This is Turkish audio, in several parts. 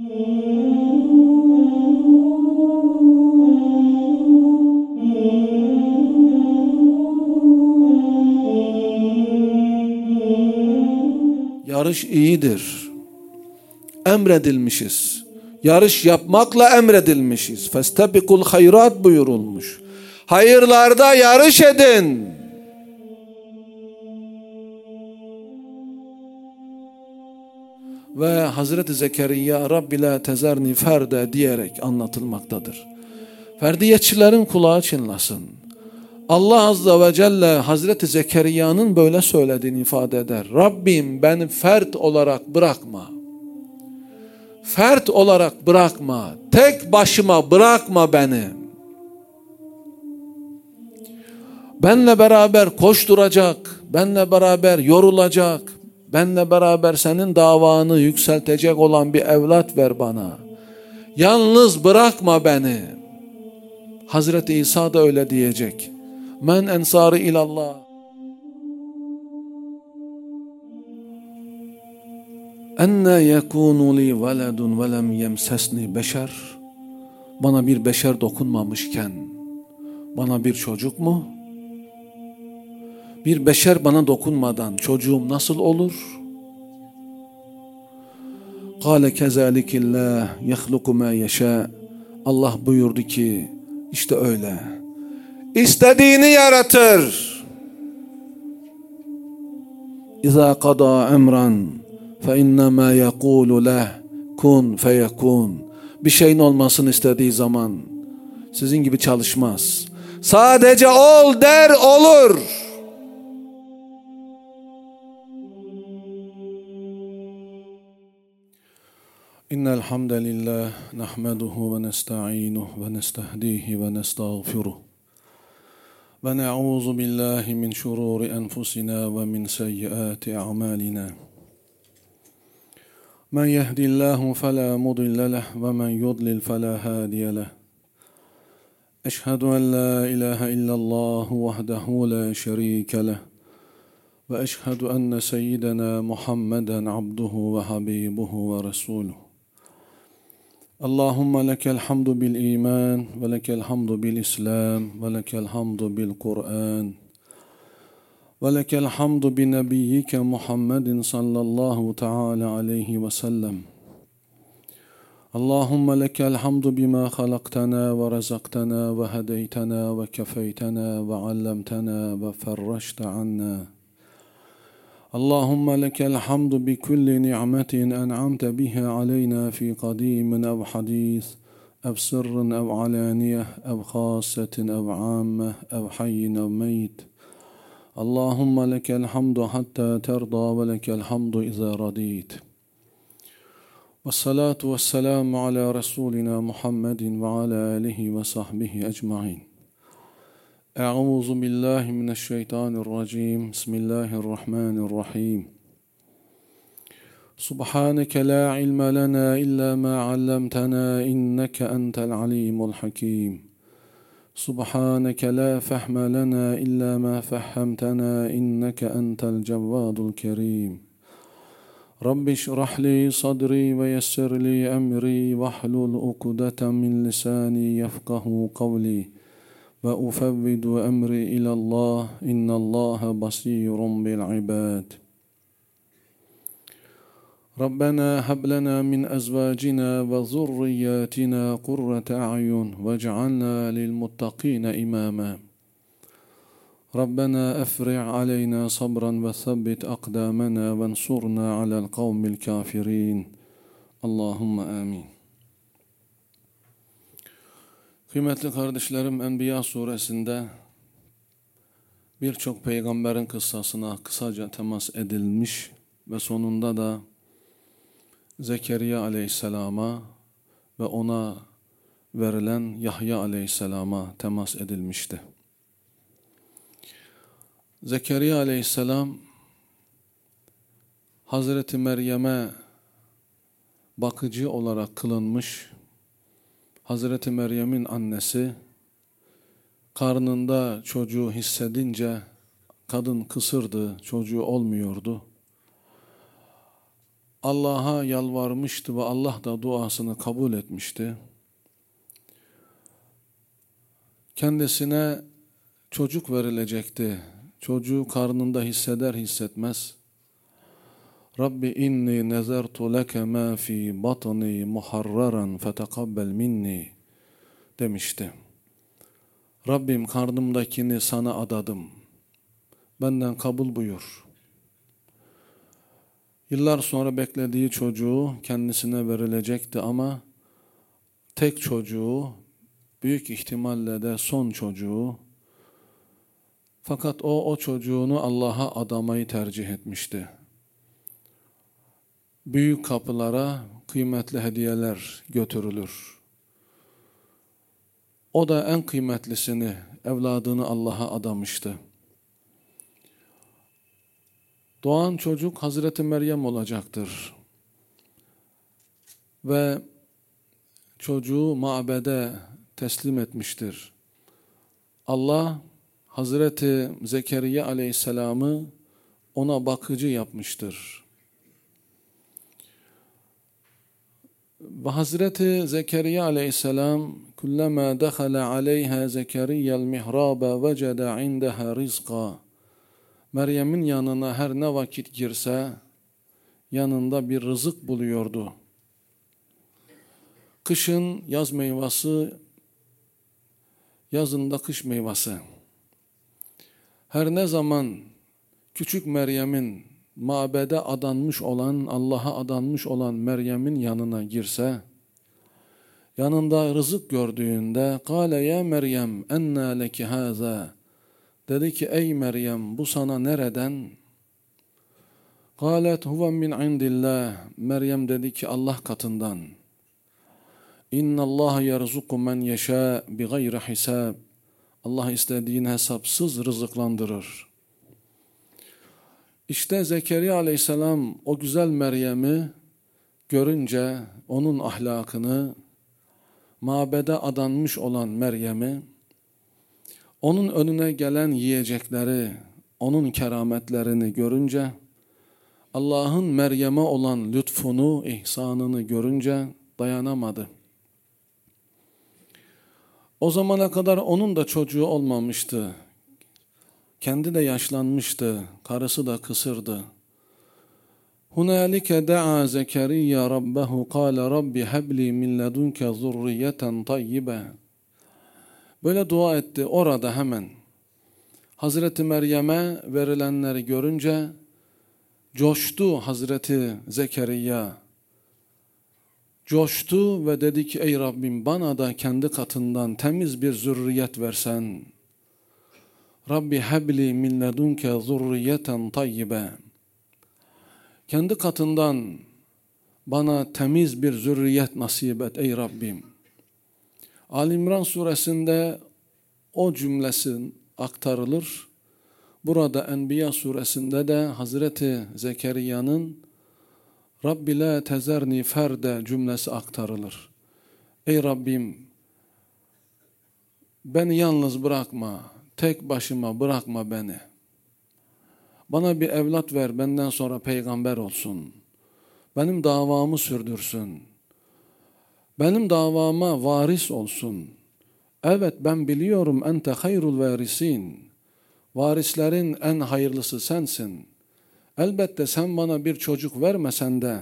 Yarış iyidir. Emredilmişiz. Yarış yapmakla emredilmişiz. Festebikul hayrat buyurulmuş. Hayırlarda yarış edin. Ve Hazreti Zekeriya Rabbi la tezerni ferde diyerek anlatılmaktadır. Ferdiyetçilerin kulağı çınlasın. Allah Azze ve Celle Hazreti Zekeriya'nın böyle söylediğini ifade eder. Rabbim beni fert olarak bırakma. Fert olarak bırakma. Tek başıma bırakma beni. Benle beraber koşturacak, benle beraber yorulacak, benle beraber senin davanı yükseltecek olan bir evlat ver bana. Yalnız bırakma beni. Hazreti İsa da öyle diyecek. Men ensari ilallah. Enne yekunu li veledun ve lem yemsesni beşer. Bana bir beşer dokunmamışken bana bir çocuk mu? Bir beşer bana dokunmadan çocuğum nasıl olur? Kâle kezalikillah yehluku ma yeşâ. Allah buyurdu ki işte öyle. İstediğini yaratır. İzâ kadâ emran fe innemâ yekûlu leh kun feyekûn. Bir şeyin olmasını istediği zaman sizin gibi çalışmaz. Sadece ol der olur. İnnel hamdelillah nahmeduhu ve nestaînuhu ve nestehdihi ve nestağfiruh. Ve na'ûzu billahi min şurûri enfusina ve min seyyiâti a'mâlina. Men yehdillahu felâ mudille leh ve men yudlil felâ hâdiye leh. Eşhedü en la ilahe illallah vahdehu la şerîke leh. Ve eşhedü enne seyyidena Muhammeden abduhu ve habibuhu ve resûluhu. Allahümme lekel hamdu bil iman ve lekel hamdu bil islam ve lekel hamdu bil Kur'an ve lekel hamdu bi nebiyyike Muhammedin sallallahu teala aleyhi ve sellem. Allahümme lekel hamdu bima halaktana ve razaktana ve hedeytana ve kefeytana ve allamtana ve ferreşte anna. اللهم لك الحمد بكل نعمة أنعمت بها علينا في قديم أو حديث أو سر أو علانية أو خاصة أو عامة أو حي أو ميت. اللهم لك الحمد حتى ترضى ولك الحمد إذا رضيت. والصلاة والسلام على رسولنا محمد وعلى آله وصحبه أجمعين. أعوذ بالله من الشيطان الرجيم. بسم الله الرحمن الرحيم. سبحانك لا علم لنا إلا ما علمتنا إنك أنت العليم الحكيم. سبحانك لا فهم لنا إلا ما فهمتنا إنك أنت الجواد الكريم. رب اشرح لي صدري ويسر لي أمري واحلل عقدة من لساني يفقه قولي. وأفوض أمري إلى الله إن الله بصير بالعباد. ربنا هب لنا من أزواجنا وذرياتنا قرة أعين واجعلنا للمتقين إماما. ربنا أفرغ علينا صبرا وثبت أقدامنا وانصرنا على القوم الكافرين. اللهم آمين. Kıymetli kardeşlerim, Enbiya suresinde birçok peygamberin kıssasına kısaca temas edilmiş ve sonunda da Zekeriya aleyhisselama ve ona verilen Yahya aleyhisselama temas edilmişti. Zekeriya aleyhisselam Hazreti Meryem'e bakıcı olarak kılınmış. Hazreti Meryem'in annesi karnında çocuğu hissedince kadın kısırdı, çocuğu olmuyordu. Allah'a yalvarmıştı ve Allah da duasını kabul etmişti. Kendisine çocuk verilecekti. Çocuğu karnında hisseder hissetmez, Rabbi inni nezertu leke ma fi batni muharraran fetekabbel minni demişti. Rabbim karnımdakini sana adadım. Benden kabul buyur. Yıllar sonra beklediği çocuğu kendisine verilecekti ama tek çocuğu, büyük ihtimalle de son çocuğu. Fakat o çocuğunu Allah'a adamayı tercih etmişti. Büyük kapılara kıymetli hediyeler götürülür. O da en kıymetlisini, evladını Allah'a adamıştı. Doğan çocuk Hazreti Meryem olacaktır. Ve çocuğu mabede teslim etmiştir. Allah Hazreti Zekeriya aleyhisselamı ona bakıcı yapmıştır. Ve Hazreti Zekeriya aleyhisselam kullama dakhala aleyha Zekeriya'l mihraba veceda indaha rizqa. Meryem'in yanına her ne vakit girse yanında bir rızık buluyordu. Kışın yaz meyvesi, yazında kış meyvesi. Her ne zaman küçük Meryem'in mabede adanmış olan, Allah'a adanmış olan Meryem'in yanına girse, yanında rızık gördüğünde "Kâle ya Meryem ennâ leki hâzâ" dedi ki ey Meryem bu sana nereden? "Kâlet huve min indillah" Meryem dedi ki Allah katından. "İnna Allah yerzuku men yeşâ bi gayri hisab" Allah istediğini hesapsız rızıklandırır. İşte Zekeriya aleyhisselam o güzel Meryem'i görünce onun ahlakını, mabede adanmış olan Meryem'i, onun önüne gelen yiyecekleri, onun kerametlerini görünce, Allah'ın Meryem'e olan lütfunu, ihsanını görünce dayanamadı. O zamana kadar onun da çocuğu olmamıştı. Kendi de yaşlanmıştı, karısı da kısırdı. Hunalike da'a Zekeriya rabbehu kâle rabbi hebli min ledunke zurriyeten tayyibe. Böyle dua etti orada hemen. Hazreti Meryem'e verilenleri görünce coştu Hazreti Zekeriya. Coştu ve dedi ki ey Rabbim bana da kendi katından temiz bir zürriyet versen. Rabbi hebli min ledunke zurriyeten tayyibe. Kendi katından bana temiz bir zürriyet nasip et ey Rabbim. Ali İmran suresinde o cümlesi aktarılır. Burada Enbiya suresinde de Hazreti Zekeriya'nın Rabbi la tezerni ferde cümlesi aktarılır. Ey Rabbim beni yalnız bırakma, tek başıma bırakma beni. Bana bir evlat ver benden sonra peygamber olsun. Benim davamı sürdürsün. Benim davama varis olsun. Evet ben biliyorum ente hayrul varisin. Varislerin en hayırlısı sensin. Elbette sen bana bir çocuk vermesen de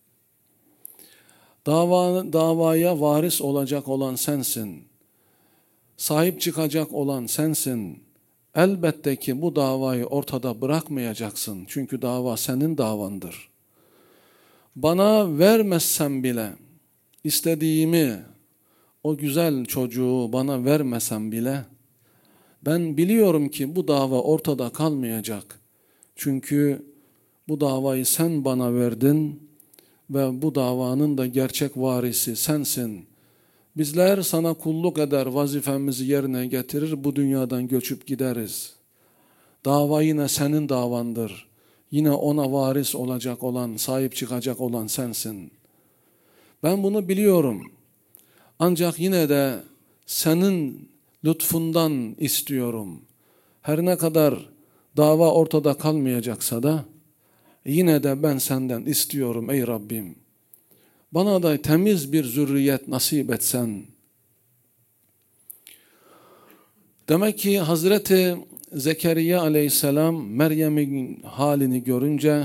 davaya varis olacak olan sensin. Sahip çıkacak olan sensin. Elbette ki bu davayı ortada bırakmayacaksın. Çünkü dava senin davandır. Bana vermezsen bile istediğimi, o güzel çocuğu bana vermesen bile ben biliyorum ki bu dava ortada kalmayacak. Çünkü bu davayı sen bana verdin ve bu davanın da gerçek varisi sensin. Bizler sana kulluk eder, vazifemizi yerine getirir, bu dünyadan göçüp gideriz. Dava yine senin davandır. Yine ona varis olacak olan, sahip çıkacak olan sensin. Ben bunu biliyorum. Ancak yine de senin lütfundan istiyorum. Her ne kadar dava ortada kalmayacaksa da Yine de ben senden istiyorum ey Rabbim. Bana da temiz bir zürriyet nasip etsen. Demek ki Hazreti Zekeriya aleyhisselam Meryem'in halini görünce,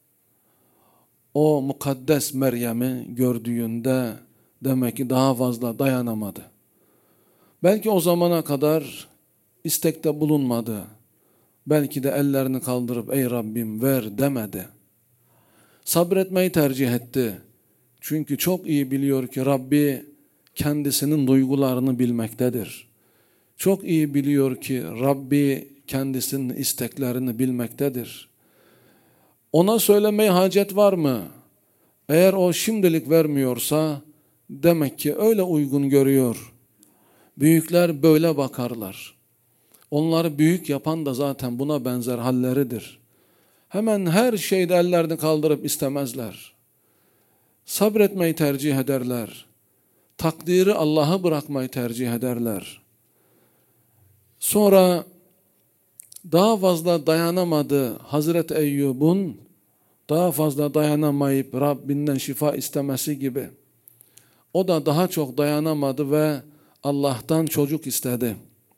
o mukaddes Meryem'i gördüğünde demek ki daha fazla dayanamadı. Belki o zamana kadar istekte bulunmadı. Belki de ellerini kaldırıp ey Rabbim ver demedi. Sabretmeyi tercih etti. Çünkü çok iyi biliyor ki Rabbi kendisinin duygularını bilmektedir. Çok iyi biliyor ki Rabbi kendisinin isteklerini bilmektedir. Ona söylemeye hacet var mı? Eğer o şimdilik vermiyorsa demek ki öyle uygun görüyor. Büyükler böyle bakarlar. Onları büyük yapan da zaten buna benzer halleridir. Hemen her şeyde ellerini kaldırıp istemezler. Sabretmeyi tercih ederler. Takdiri Allah'a bırakmayı tercih ederler. Sonra daha fazla dayanamadı Hazreti Eyyub'un, daha fazla dayanamayıp Rabbinden şifa istemesi gibi. O da daha çok dayanamadı ve Allah'tan çocuk istedi.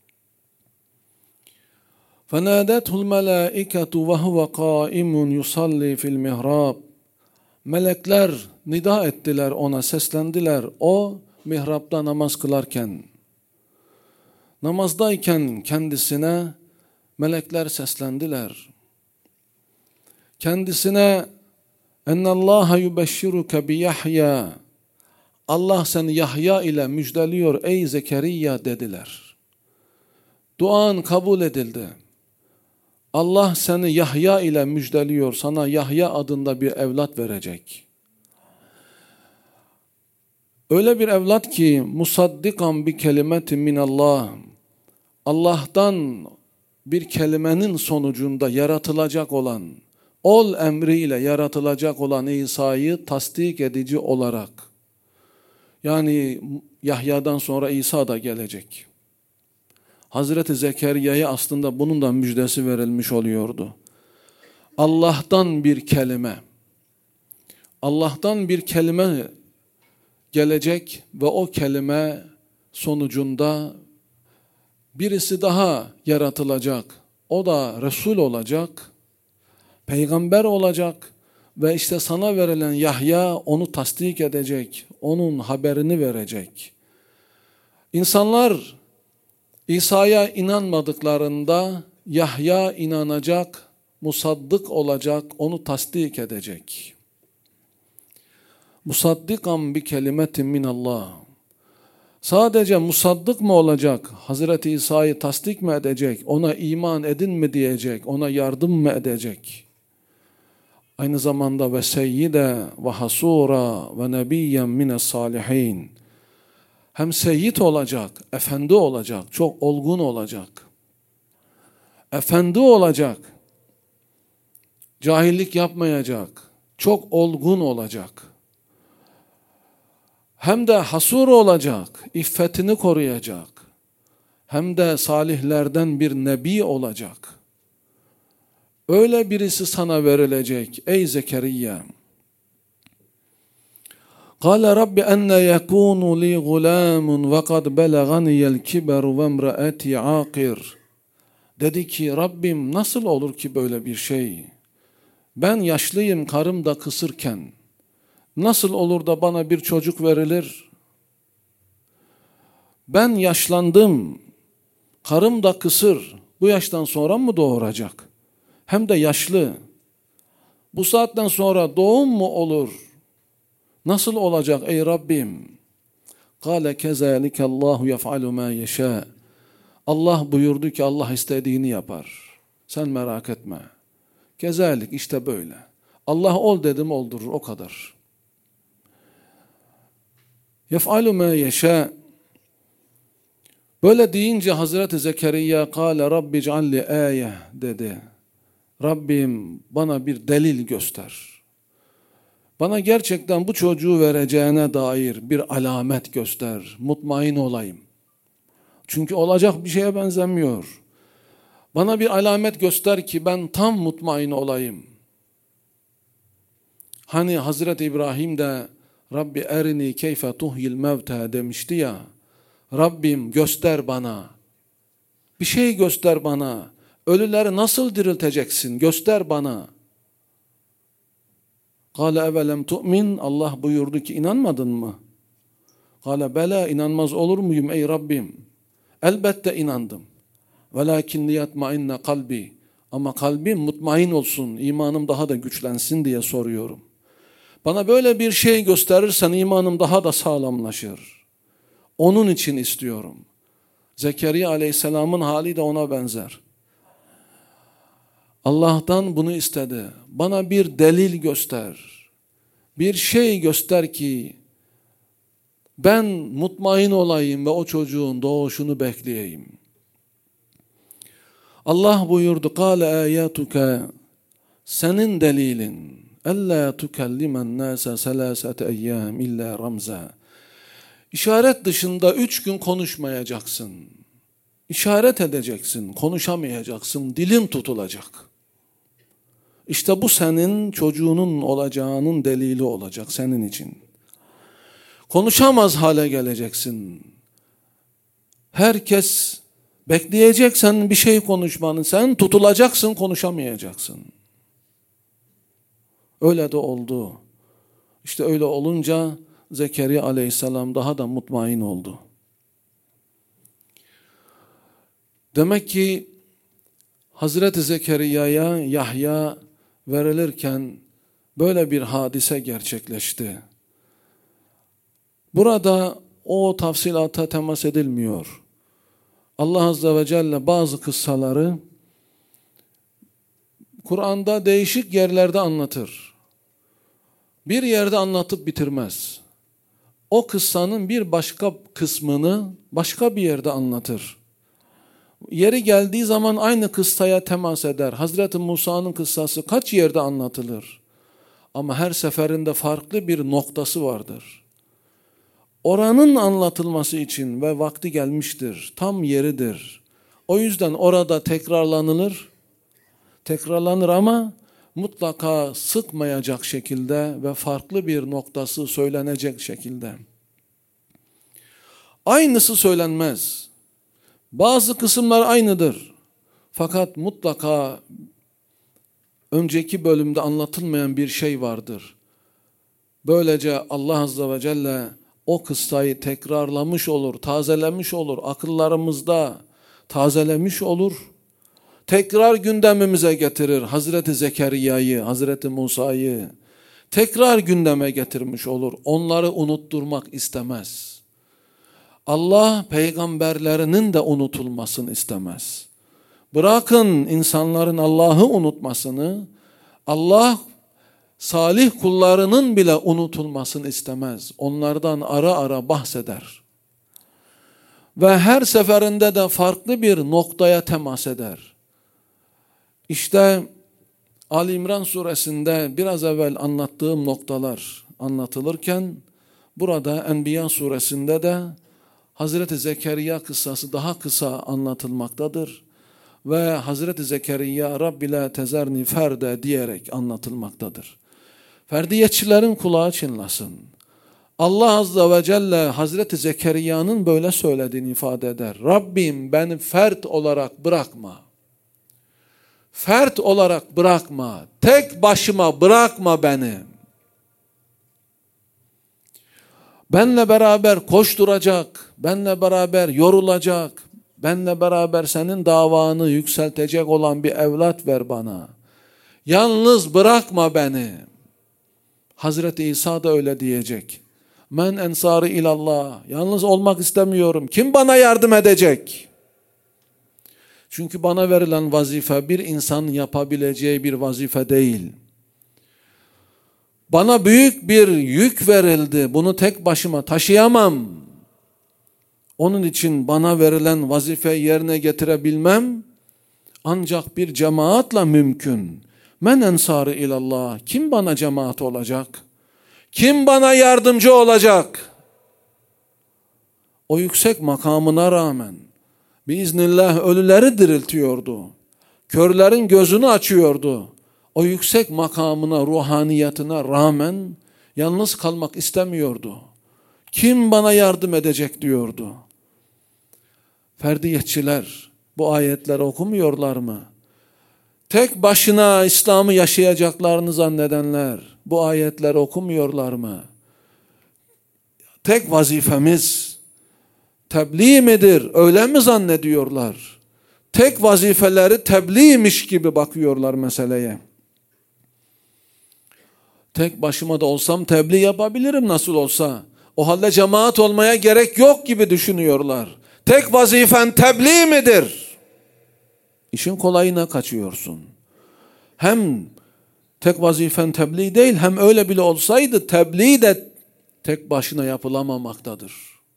فَنَادَتْهُ الْمَلَائِكَةُ وَهُوَ قَائِمٌ يُصَلِّي فِي الْمِهْرَابِ Melekler nida ettiler ona, seslendiler. O mihrapta namaz kılarken, namazdayken kendisine melekler seslendiler. Kendisine اَنَّ اللّٰهَ يُبَشِّرُكَ بِيَحْيَا Allah seni Yahya ile müjdeliyor ey Zekeriya dediler. Duan kabul edildi. Allah seni Yahya ile müjdeliyor, sana Yahya adında bir evlat verecek. Öyle bir evlat ki musaddikan bi kelimetin minallah. Allah'tan bir kelimenin sonucunda yaratılacak olan, ol emriyle yaratılacak olan İsa'yı tasdik edici olarak. Yani Yahya'dan sonra İsa da gelecek. Hazreti Zekeriya'ya aslında bunun da müjdesi verilmiş oluyordu. Allah'tan bir kelime, Allah'tan bir kelime gelecek ve o kelime sonucunda birisi daha yaratılacak. O da Resul olacak, peygamber olacak ve işte sana verilen Yahya onu tasdik edecek, onun haberini verecek. İnsanlar İsa'ya inanmadıklarında Yahya inanacak, musaddık olacak, onu tasdik edecek. Musaddikan bi kelimetin minallah. Sadece musaddık mı olacak? Hazreti İsa'yı tasdik mi edecek? Ona iman edin mi diyecek? Ona yardım mı edecek? Aynı zamanda ve seyyide ve hasura ve nebiyyen mines salihin. Hem seyyid olacak, efendi olacak, çok olgun olacak. Efendi olacak, cahillik yapmayacak, çok olgun olacak. Hem de hasur olacak, iffetini koruyacak. Hem de salihlerden bir nebi olacak. Öyle birisi sana verilecek ey Zekeriya. قال رب أن يكون لي غلام وقد بلغني الكبر وامرأتي عاقر. Dedi ki Rabbim nasıl olur ki böyle bir şey? Ben yaşlıyım, karım da kısırken nasıl olur da bana bir çocuk verilir? Ben yaşlandım, karım da kısır, bu yaştan sonra mı doğuracak? Hem de yaşlı. Bu saatten sonra doğum mu olur? Nasıl olacak ey Rabbim? Kâle kezâlike Allahu yef'alu mâ yeşâ. Allah buyurdu ki Allah istediğini yapar. Sen merak etme. Kezalik işte böyle. Allah ol dedim oldurur o kadar. Yef'alu mâ yeşâ. Böyle deyince Hazreti Zekeriya kâle Rabbi cealli âye dedi. Rabbim bana bir delil göster. Bana gerçekten bu çocuğu vereceğine dair bir alamet göster. Mutmain olayım. Çünkü olacak bir şeye benzemiyor. Bana bir alamet göster ki ben tam mutmain olayım. Hani Hazreti İbrahim de Rabbi erini keyfe tuhyil mevte demişti ya. Rabbim göster bana. Bir şey göster bana. Ölüleri nasıl dirilteceksin? Göster bana. Kâle evelem tu'min. Allah buyurdu ki inanmadın mı? Kâle bela, inanmaz olur muyum ey Rabbim? Elbette inandım. Velakin liyatmainne kalbi. Ama kalbim mutmain olsun, imanım daha da güçlensin diye soruyorum. Bana böyle bir şey gösterirsen imanım daha da sağlamlaşır. Onun için istiyorum. Zekeriya aleyhisselamın hali de ona benzer. Allah'tan bunu istedi. Bana bir delil göster. Bir şey göster ki ben mutmain olayım ve o çocuğun doğuşunu bekleyeyim. Allah buyurdu, "Kâle âyâtuke", senin delilin, "ellâ tukellimen nâse selâsete eyyâm illâ ramza." İşaret dışında 3 gün konuşmayacaksın. İşaret edeceksin, konuşamayacaksın, dilin tutulacak. İşte bu senin çocuğunun olacağının delili olacak senin için. Konuşamaz hale geleceksin. Herkes bekleyecek senin bir şey konuşmanı, sen tutulacaksın, konuşamayacaksın. Öyle de oldu. İşte öyle olunca Zekeriya aleyhisselam daha da mutmain oldu. Demek ki Hazreti Zekeriya'ya Yahya verilirken böyle bir hadise gerçekleşti. Burada o tafsilata temas edilmiyor. Allah Azze ve Celle bazı kıssaları Kur'an'da değişik yerlerde anlatır. Bir yerde anlatıp bitirmez. O kıssanın bir başka kısmını başka bir yerde anlatır. Yeri geldiği zaman aynı kıssaya temas eder. Hazreti Musa'nın kıssası kaç yerde anlatılır? Ama her seferinde farklı bir noktası vardır. Oranın anlatılması için ve vakti gelmiştir. Tam yeridir. O yüzden orada tekrarlanır ama mutlaka sıkmayacak şekilde ve farklı bir noktası söylenecek şekilde. Aynısı söylenmez. Bazı kısımlar aynıdır. Fakat mutlaka önceki bölümde anlatılmayan bir şey vardır. Böylece Allah Azze ve Celle o kıssayı tekrarlamış olur, tazelemiş olur, akıllarımızda tazelemiş olur. Tekrar gündemimize getirir Hazreti Zekeriya'yı, Hazreti Musa'yı. Tekrar gündeme getirmiş olur. Onları unutturmak istemez. Allah peygamberlerinin de unutulmasını istemez. Bırakın insanların Allah'ı unutmasını, Allah salih kullarının bile unutulmasını istemez. Onlardan ara ara bahseder. Ve her seferinde de farklı bir noktaya temas eder. İşte Ali İmran suresinde biraz evvel anlattığım noktalar anlatılırken, burada Enbiya suresinde de Hazreti Zekeriya kıssası daha kısa anlatılmaktadır. Ve Hazreti Zekeriya Rabbi la tezerni ferde diyerek anlatılmaktadır. Ferdiyetçilerin kulağı çınlasın. Allah Azze ve Celle Hazreti Zekeriya'nın böyle söylediğini ifade eder. Rabbim beni fert olarak bırakma. Fert olarak bırakma. Tek başıma bırakma beni. Benle beraber koşturacak, benle beraber yorulacak, benle beraber senin davanı yükseltecek olan bir evlat ver bana. Yalnız bırakma beni. Hazreti İsa da öyle diyecek. Men ensari ilallah. Yalnız olmak istemiyorum. Kim bana yardım edecek? Çünkü bana verilen vazife bir insanın yapabileceği bir vazife değil. Bana büyük bir yük verildi. Bunu tek başıma taşıyamam. Onun için bana verilen vazifeyi yerine getirebilmem ancak bir cemaatla mümkün. Men ensarı ilallah. Kim bana cemaat olacak? Kim bana yardımcı olacak? O yüksek makamına rağmen biiznillah ölüleri diriltiyordu. Körlerin gözünü açıyordu. o yüksek makamına, ruhaniyetine rağmen yalnız kalmak istemiyordu. Kim bana yardım edecek diyordu. Ferdiyetçiler bu ayetleri okumuyorlar mı? Tek başına İslam'ı yaşayacaklarını zannedenler bu ayetleri okumuyorlar mı? Tek vazifemiz tebliğ midir? Öyle mi zannediyorlar? Tek vazifeleri tebliğmiş gibi bakıyorlar meseleye. Tek başıma da olsam tebliğ yapabilirim nasıl olsa. O halde cemaat olmaya gerek yok gibi düşünüyorlar. Tek vazifen tebliğ midir? İşin kolayına kaçıyorsun. Hem tek vazifen tebliğ değil, hem öyle bile olsaydı tebliğ de tek başına yapılamamaktadır.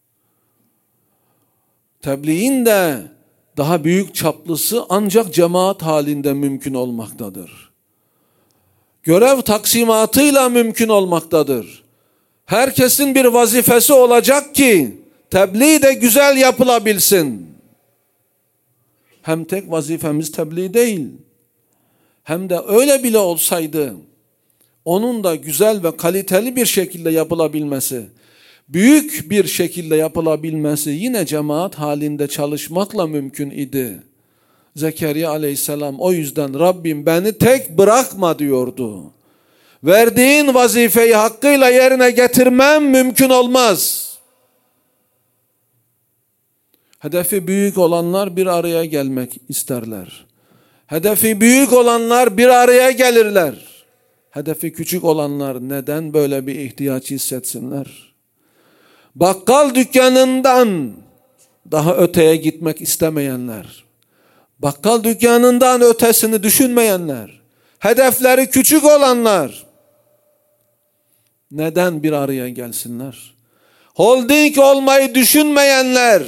Tebliğin de daha büyük çaplısı ancak cemaat halinde mümkün olmaktadır. Görev taksimatıyla mümkün olmaktadır. Herkesin bir vazifesi olacak ki tebliğ de güzel yapılabilsin. Hem tek vazifemiz tebliğ değil, hem de öyle bile olsaydı onun da güzel ve kaliteli bir şekilde yapılabilmesi, büyük bir şekilde yapılabilmesi yine cemaat halinde çalışmakla mümkün idi. Zekeriya aleyhisselam o yüzden Rabbim beni tek bırakma diyordu. Verdiğin vazifeyi hakkıyla yerine getirmem mümkün olmaz. Hedefi büyük olanlar bir araya gelmek isterler. Hedefi büyük olanlar bir araya gelirler. Hedefi küçük olanlar neden böyle bir ihtiyaç hissetsinler? Bakkal dükkanından daha öteye gitmek istemeyenler, bakkal dükkanından ötesini düşünmeyenler, hedefleri küçük olanlar neden bir araya gelsinler? Holding olmayı düşünmeyenler,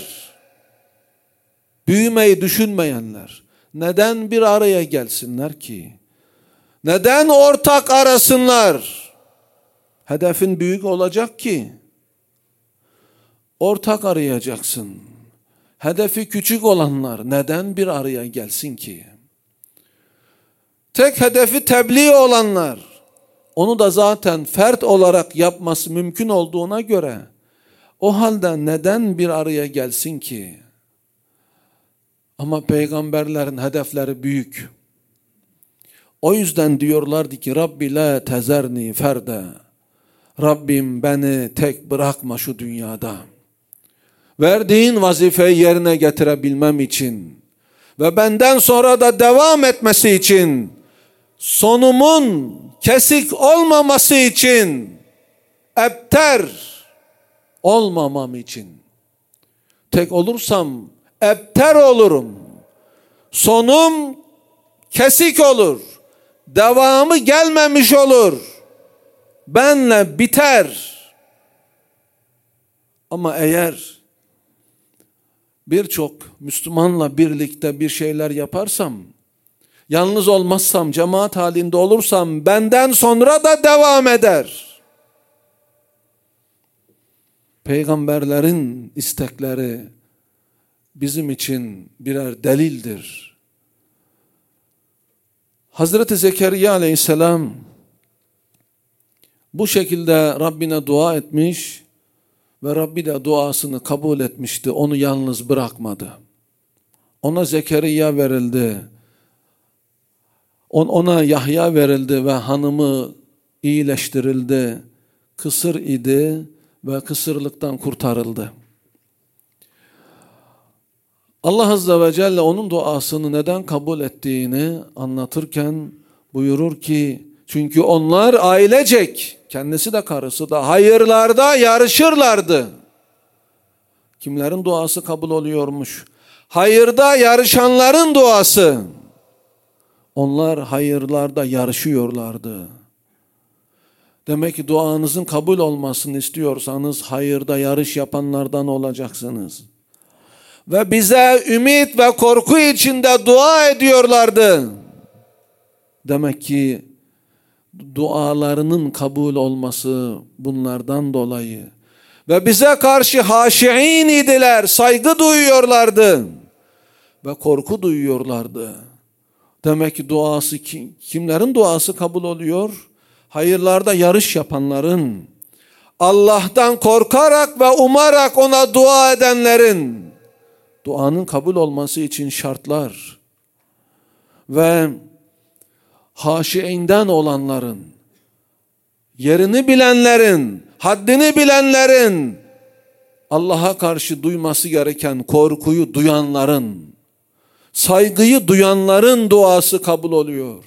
büyümeyi düşünmeyenler neden bir araya gelsinler ki? Neden ortak arasınlar? Hedefin büyük olacak ki ortak arayacaksın. Hedefi küçük olanlar neden bir araya gelsin ki? Tek hedefi tebliğ olanlar, onu da zaten fert olarak yapması mümkün olduğuna göre o halde neden bir araya gelsin ki? Ama peygamberlerin hedefleri büyük. O yüzden diyorlardı ki Rabbi la tezerni ferde. Rabbim beni tek bırakma şu dünyada. Verdiğin vazifeyi yerine getirebilmem için ve benden sonra da devam etmesi için, sonumun kesik olmaması için, ebter olmamam için. Tek olursam ebter olurum. Sonum kesik olur. Devamı gelmemiş olur. Benle biter. Ama eğer birçok Müslümanla birlikte bir şeyler yaparsam, yalnız olmazsam, cemaat halinde olursam benden sonra da devam eder. Peygamberlerin istekleri bizim için birer delildir. Hazreti Zekeriya aleyhisselam bu şekilde Rabbine dua etmiş ve Rabbi de duasını kabul etmişti. Onu yalnız bırakmadı. Ona Zekeriya verildi. Ona Yahya verildi ve hanımı iyileştirildi. Kısır idi ve kısırlıktan kurtarıldı. Allah Azze ve Celle onun duasını neden kabul ettiğini anlatırken buyurur ki, çünkü onlar ailecek, kendisi de karısı da hayırlarda yarışırlardı. Kimlerin duası kabul oluyormuş? Hayırda yarışanların duası. Onlar hayırlarda yarışıyorlardı. Demek ki duanızın kabul olmasını istiyorsanız hayırda yarış yapanlardan olacaksınız. Ve bize ümit ve korku içinde dua ediyorlardı. Demek ki dualarının kabul olması bunlardan dolayı. Ve bize karşı haşiin idiler, saygı duyuyorlardı. Ve korku duyuyorlardı. Demek ki duası kimlerin duası kabul oluyor? Hayırlarda yarış yapanların, Allah'tan korkarak ve umarak ona dua edenlerin. Duanın kabul olması için şartlar ve haşiinden olanların, yerini bilenlerin, haddini bilenlerin, Allah'a karşı duyması gereken korkuyu duyanların, saygıyı duyanların duası kabul oluyor.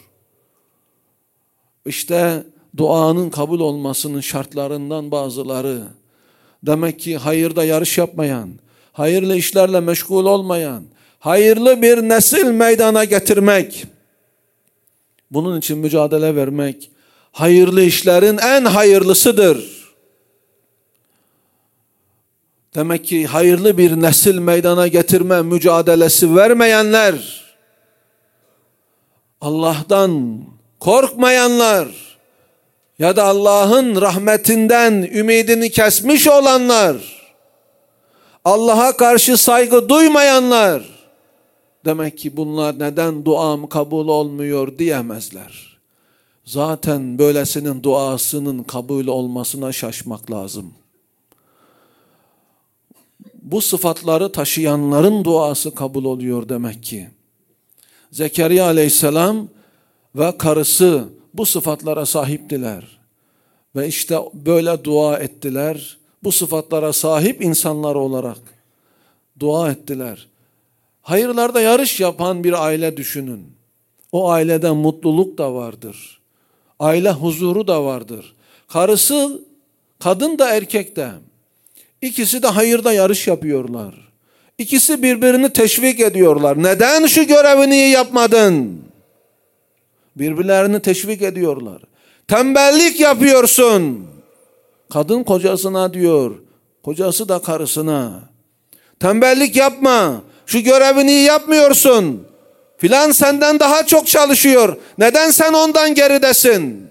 İşte duanın kabul olmasının şartlarından bazıları, demek ki hayırda yarış yapmayan, hayırlı işlerle meşgul olmayan, hayırlı bir nesil meydana getirmek, bunun için mücadele vermek, hayırlı işlerin en hayırlısıdır. Demek ki hayırlı bir nesil meydana getirme mücadelesi vermeyenler, Allah'tan korkmayanlar ya da Allah'ın rahmetinden ümidini kesmiş olanlar, Allah'a karşı saygı duymayanlar, demek ki bunlar neden duam kabul olmuyor diyemezler. Zaten böylesinin duasının kabul olmasına şaşmak lazım. Bu sıfatları taşıyanların duası kabul oluyor demek ki. Zekeriya aleyhisselam ve karısı bu sıfatlara sahiptiler. Ve işte böyle dua ettiler. Bu sıfatlara sahip insanlar olarak dua ettiler. Hayırlarda yarış yapan bir aile düşünün. O ailede mutluluk da vardır. Aile huzuru da vardır. Karısı, kadın da erkek de. İkisi de hayırda yarış yapıyorlar. İkisi birbirini teşvik ediyorlar. Neden şu görevini yapmadın? Birbirlerini teşvik ediyorlar. Tembellik yapıyorsun. Kadın kocasına diyor, kocası da karısına. Tembellik yapma. Şu görevini yapmıyorsun. Filan senden daha çok çalışıyor. Neden sen ondan geridesin?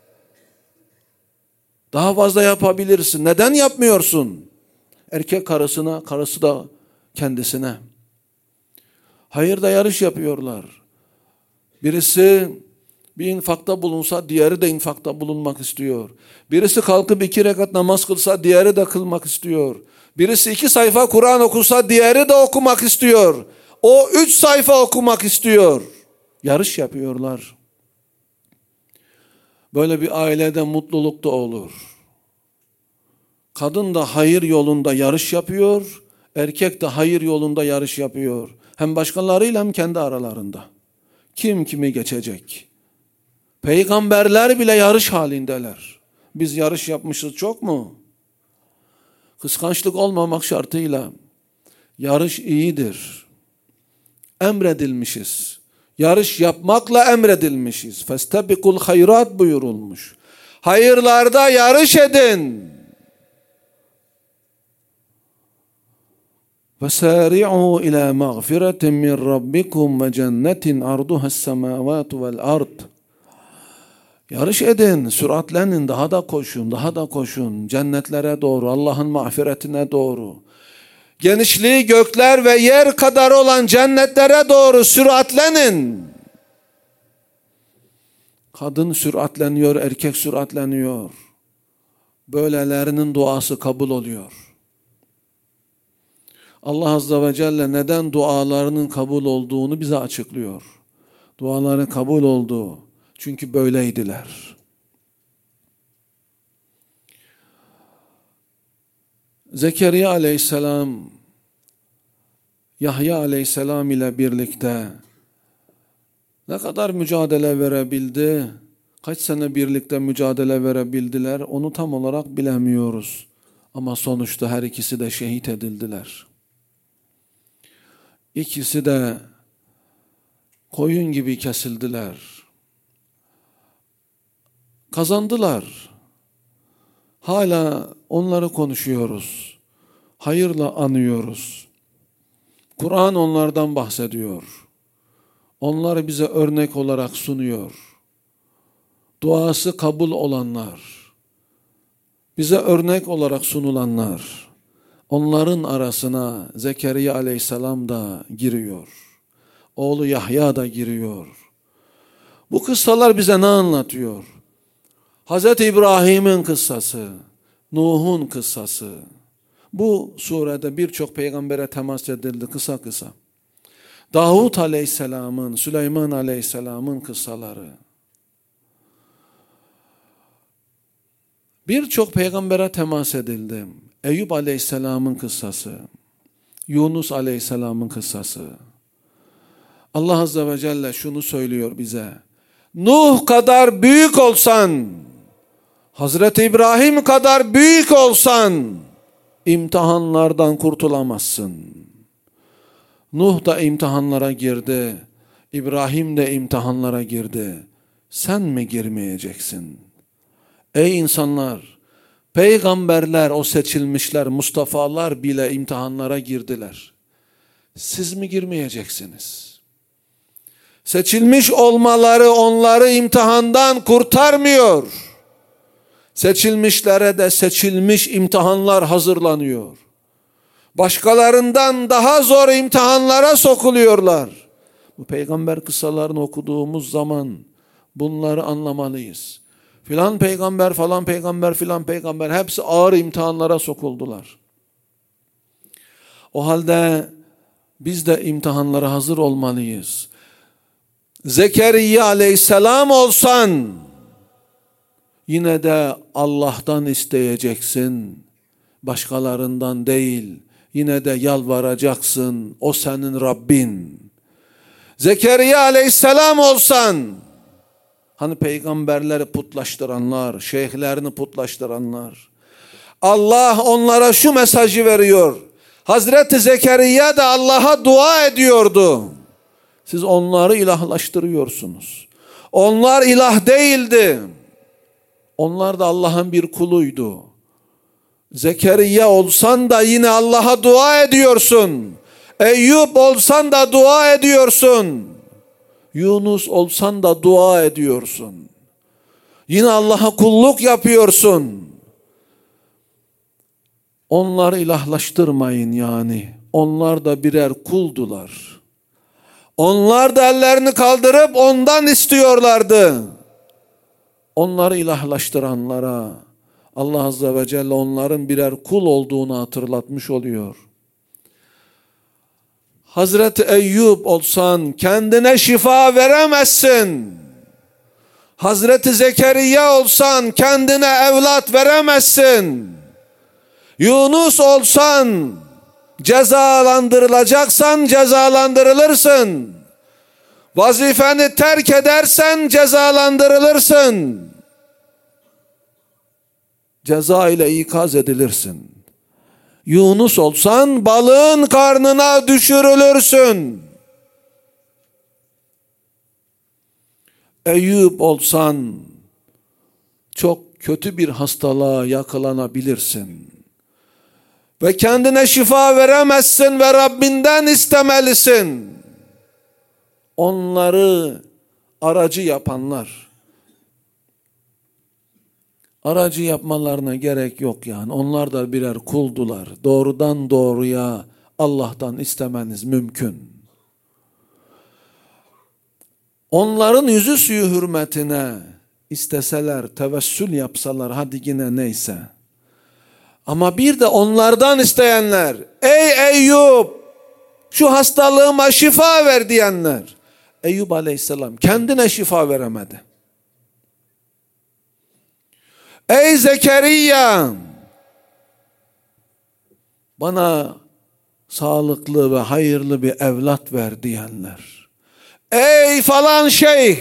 Daha fazla yapabilirsin. Neden yapmıyorsun? Erkek karısına, karısı da kendisine. Hayırda yarış yapıyorlar. Birisi bir infakta bulunsa diğeri de infakta bulunmak istiyor. Birisi kalkıp 2 rekat namaz kılsa diğeri de kılmak istiyor. Birisi 2 sayfa Kur'an okusa diğeri de okumak istiyor. O 3 sayfa okumak istiyor. Yarış yapıyorlar. Böyle bir ailede mutluluk da olur. Kadın da hayır yolunda yarış yapıyor. Erkek de hayır yolunda yarış yapıyor. Hem başkalarıyla hem kendi aralarında. Kim kimi geçecek? Peygamberler bile yarış halindeler. Biz yarış yapmışız çok mu? Kıskançlık olmamak şartıyla. Yarış iyidir. Emredilmişiz. Yarış yapmakla emredilmişiz. Festebikul hayrat buyurulmuş. Hayırlarda yarış edin. وَسَارِعُوا إِلَى مَغْفِرَةٍ مِّنْ رَبِّكُمْ وَجَنَّةٍ عَرْضُهَا السَّمَاوَاتُ وَالْأَرْضِ. Yarış edin, süratlenin, daha da koşun, daha da koşun. Cennetlere doğru, Allah'ın mağfiretine doğru. Genişliği gökler ve yer kadar olan cennetlere doğru süratlenin. Kadın süratleniyor, erkek süratleniyor. Böylelerinin duası kabul oluyor. Allah Azze ve Celle neden dualarının kabul olduğunu bize açıklıyor. Duaların kabul oldu. Çünkü böyleydiler. Zekeriya aleyhisselam, Yahya aleyhisselam ile birlikte ne kadar mücadele verebildi, kaç sene birlikte mücadele verebildiler, onu tam olarak bilemiyoruz. Ama sonuçta her ikisi de şehit edildiler. İkisi de koyun gibi kesildiler. Kazandılar. Hala onları konuşuyoruz. Hayırla anıyoruz. Kur'an onlardan bahsediyor. Onları bize örnek olarak sunuyor. Duası kabul olanlar, bize örnek olarak sunulanlar, onların arasına Zekeriya aleyhisselam da giriyor. Oğlu Yahya da giriyor. Bu kıssalar bize ne anlatıyor? Hazreti İbrahim'in kıssası, Nuh'un kıssası. Bu surede birçok peygambere temas edildi kısa kısa. Davud Aleyhisselam'ın, Süleyman Aleyhisselam'ın kıssaları. Birçok peygambere temas edildi. Eyüp Aleyhisselam'ın kıssası, Yunus Aleyhisselam'ın kıssası. Allah Azze ve Celle şunu söylüyor bize. Nuh kadar büyük olsan, Hazreti İbrahim kadar büyük olsan, imtihanlardan kurtulamazsın. Nuh da imtihanlara girdi, İbrahim de imtihanlara girdi. Sen mi girmeyeceksin? Ey insanlar, peygamberler, o seçilmişler, Mustafa'lar bile imtihanlara girdiler. Siz mi girmeyeceksiniz? Seçilmiş olmaları onları imtihandan kurtarmıyor. Seçilmişlere de seçilmiş imtihanlar hazırlanıyor. Başkalarından daha zor imtihanlara sokuluyorlar. Bu peygamber kıssalarını okuduğumuz zaman bunları anlamalıyız. Filan peygamber, falan peygamber, filan peygamber hepsi ağır imtihanlara sokuldular. O halde biz de imtihanlara hazır olmalıyız. Zekeriya Aleyhisselam olsan yine de Allah'tan isteyeceksin, başkalarından değil. Yine de yalvaracaksın, o senin Rabbin. Zekeriya Aleyhisselam olsan, hani peygamberleri putlaştıranlar, şeyhlerini putlaştıranlar, Allah onlara şu mesajı veriyor. Hazreti Zekeriya da Allah'a dua ediyordu. Siz onları ilahlaştırıyorsunuz. Onlar ilah değildi. Onlar da Allah'ın bir kuluydu. Zekeriya olsan da yine Allah'a dua ediyorsun. Eyüp olsan da dua ediyorsun. Yunus olsan da dua ediyorsun. Yine Allah'a kulluk yapıyorsun. Onları ilahlaştırmayın yani. Onlar da birer kuldular. Onlar da ellerini kaldırıp ondan istiyorlardı. Onları ilahlaştıranlara Allah Azze ve Celle onların birer kul olduğunu hatırlatmış oluyor. Hazreti Eyüp olsan kendine şifa veremezsin. Hazreti Zekeriya olsan kendine evlat veremezsin. Yunus olsan cezalandırılacaksan cezalandırılırsın. Vazifeni terk edersen cezalandırılırsın. Ceza ile ikaz edilirsin. Yunus olsan balığın karnına düşürülürsün. Eyüp olsan çok kötü bir hastalığa yakalanabilirsin. Ve kendine şifa veremezsin ve Rabbinden istemelisin. Onları aracı yapanlar, aracı yapmalarına gerek yok yani. Onlar da birer kuldular. Doğrudan doğruya Allah'tan istemeniz mümkün. Onların yüzü suyu hürmetine isteseler, tevessül yapsalar hadi yine neyse. Ama bir de onlardan isteyenler, ey Eyüp şu hastalığıma şifa ver diyenler. Eyüp Aleyhisselam kendine şifa veremedi. Ey Zekeriya bana sağlıklı ve hayırlı bir evlat ver diyenler. Ey falan şeyh,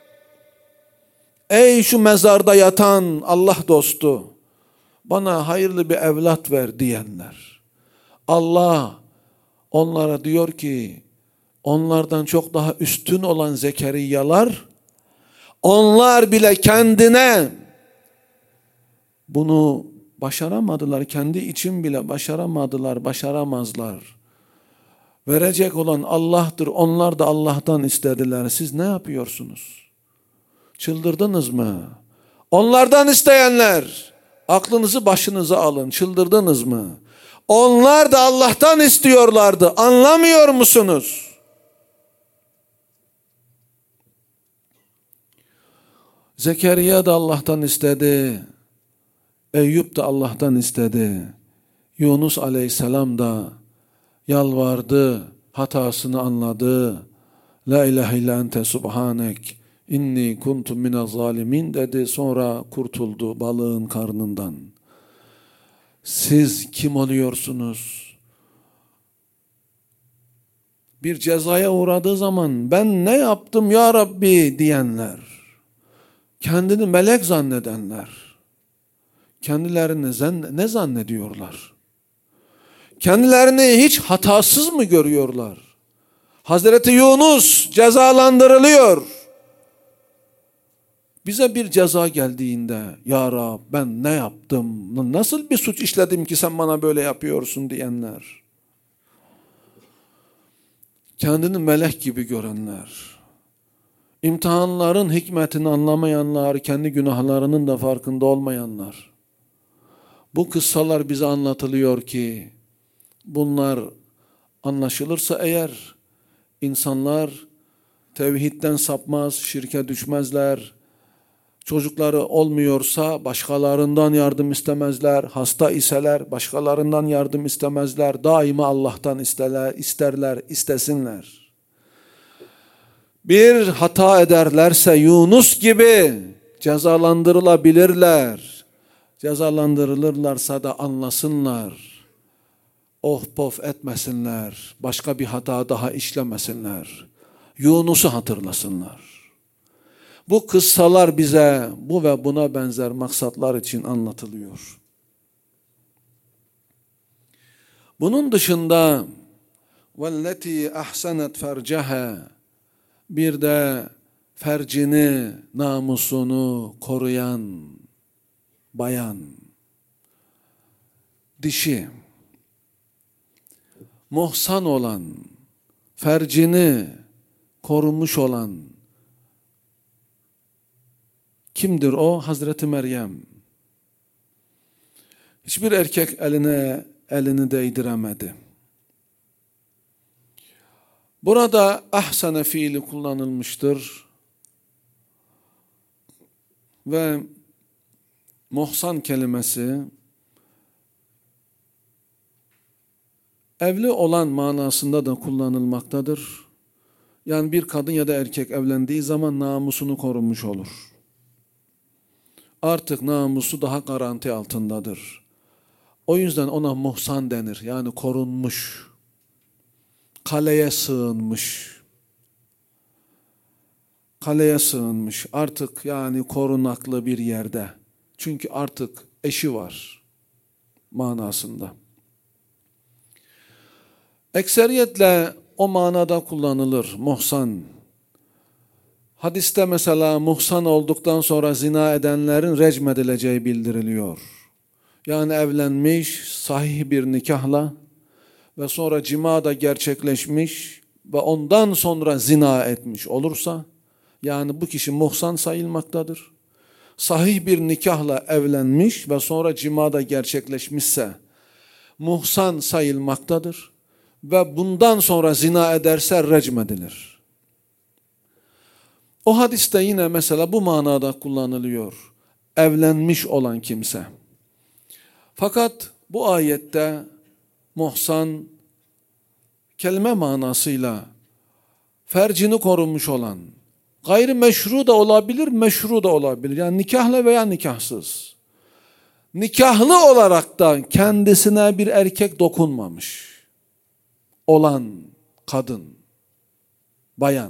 ey şu mezarda yatan Allah dostu, bana hayırlı bir evlat ver diyenler. Allah onlara diyor ki, onlardan çok daha üstün olan Zekeriyalar, onlar bile kendine bunu başaramadılar. Kendi için bile başaramadılar, başaramazlar. Verecek olan Allah'tır. Onlar da Allah'tan istediler. Siz ne yapıyorsunuz? Çıldırdınız mı? Onlardan isteyenler, aklınızı başınıza alın. Çıldırdınız mı? Onlar da Allah'tan istiyorlardı. Anlamıyor musunuz? Zekeriya da Allah'tan istedi. Eyüp de Allah'tan istedi. Yunus aleyhisselam da yalvardı, hatasını anladı. La ilahe illa ente subhanek inni kuntu minez zalimin dedi. Sonra kurtuldu balığın karnından. Siz kim oluyorsunuz? Bir cezaya uğradığı zaman ben ne yaptım ya Rabbi diyenler, kendini melek zannedenler, kendilerini ne zannediyorlar? Kendilerini hiç hatasız mı görüyorlar? Hazreti Yunus cezalandırılıyor. Bize bir ceza geldiğinde ya Rab ben ne yaptım? Nasıl bir suç işledim ki sen bana böyle yapıyorsun diyenler. Kendini melek gibi görenler. İmtihanların hikmetini anlamayanlar, kendi günahlarının da farkında olmayanlar. Bu kıssalar bize anlatılıyor ki bunlar anlaşılırsa eğer insanlar tevhidden sapmaz, şirke düşmezler. Çocukları olmuyorsa başkalarından yardım istemezler. Hasta iseler başkalarından yardım istemezler. Daima Allah'tan isterler, istesinler. Bir hata ederlerse Yunus gibi cezalandırılabilirler. Cezalandırılırlarsa da anlasınlar. Of pof etmesinler. Başka bir hata daha işlemesinler. Yunus'u hatırlasınlar. Bu kıssalar bize bu ve buna benzer maksatlar için anlatılıyor. Bunun dışında وَالَّتِي أَحْسَنَتْ فَرْجَهَا bir de fercini, namusunu koruyan bayan, dişi, muhsan olan, fercini korumuş olan, kimdir o? Hazreti Meryem. Hiçbir erkek elini değdiremedi. Burada ahsane fiili kullanılmıştır. Ve muhsan kelimesi evli olan manasında da kullanılmaktadır. Yani bir kadın ya da erkek evlendiği zaman namusunu korumuş olur. Artık namusu daha garanti altındadır. O yüzden ona muhsan denir. Yani korunmuş. Kaleye sığınmış. Kaleye sığınmış. Artık yani korunaklı bir yerde. Çünkü artık eşi var manasında. Ekseriyetle o manada kullanılır muhsan. Hadiste mesela muhsan olduktan sonra zina edenlerin recm edileceği bildiriliyor. Yani evlenmiş sahih bir nikahla ve sonra cima da gerçekleşmiş ve ondan sonra zina etmiş olursa, yani bu kişi muhsan sayılmaktadır. Sahih bir nikahla evlenmiş ve sonra cima da gerçekleşmişse muhsan sayılmaktadır ve bundan sonra zina ederse recm edilir. O hadiste yine mesela bu manada kullanılıyor. Evlenmiş olan kimse. Fakat bu ayette muhsan kelime manasıyla fercini korunmuş olan, gayri meşru da olabilir, meşru da olabilir. Yani nikahlı veya nikahsız. Nikahlı olarak da kendisine bir erkek dokunmamış olan kadın, bayan,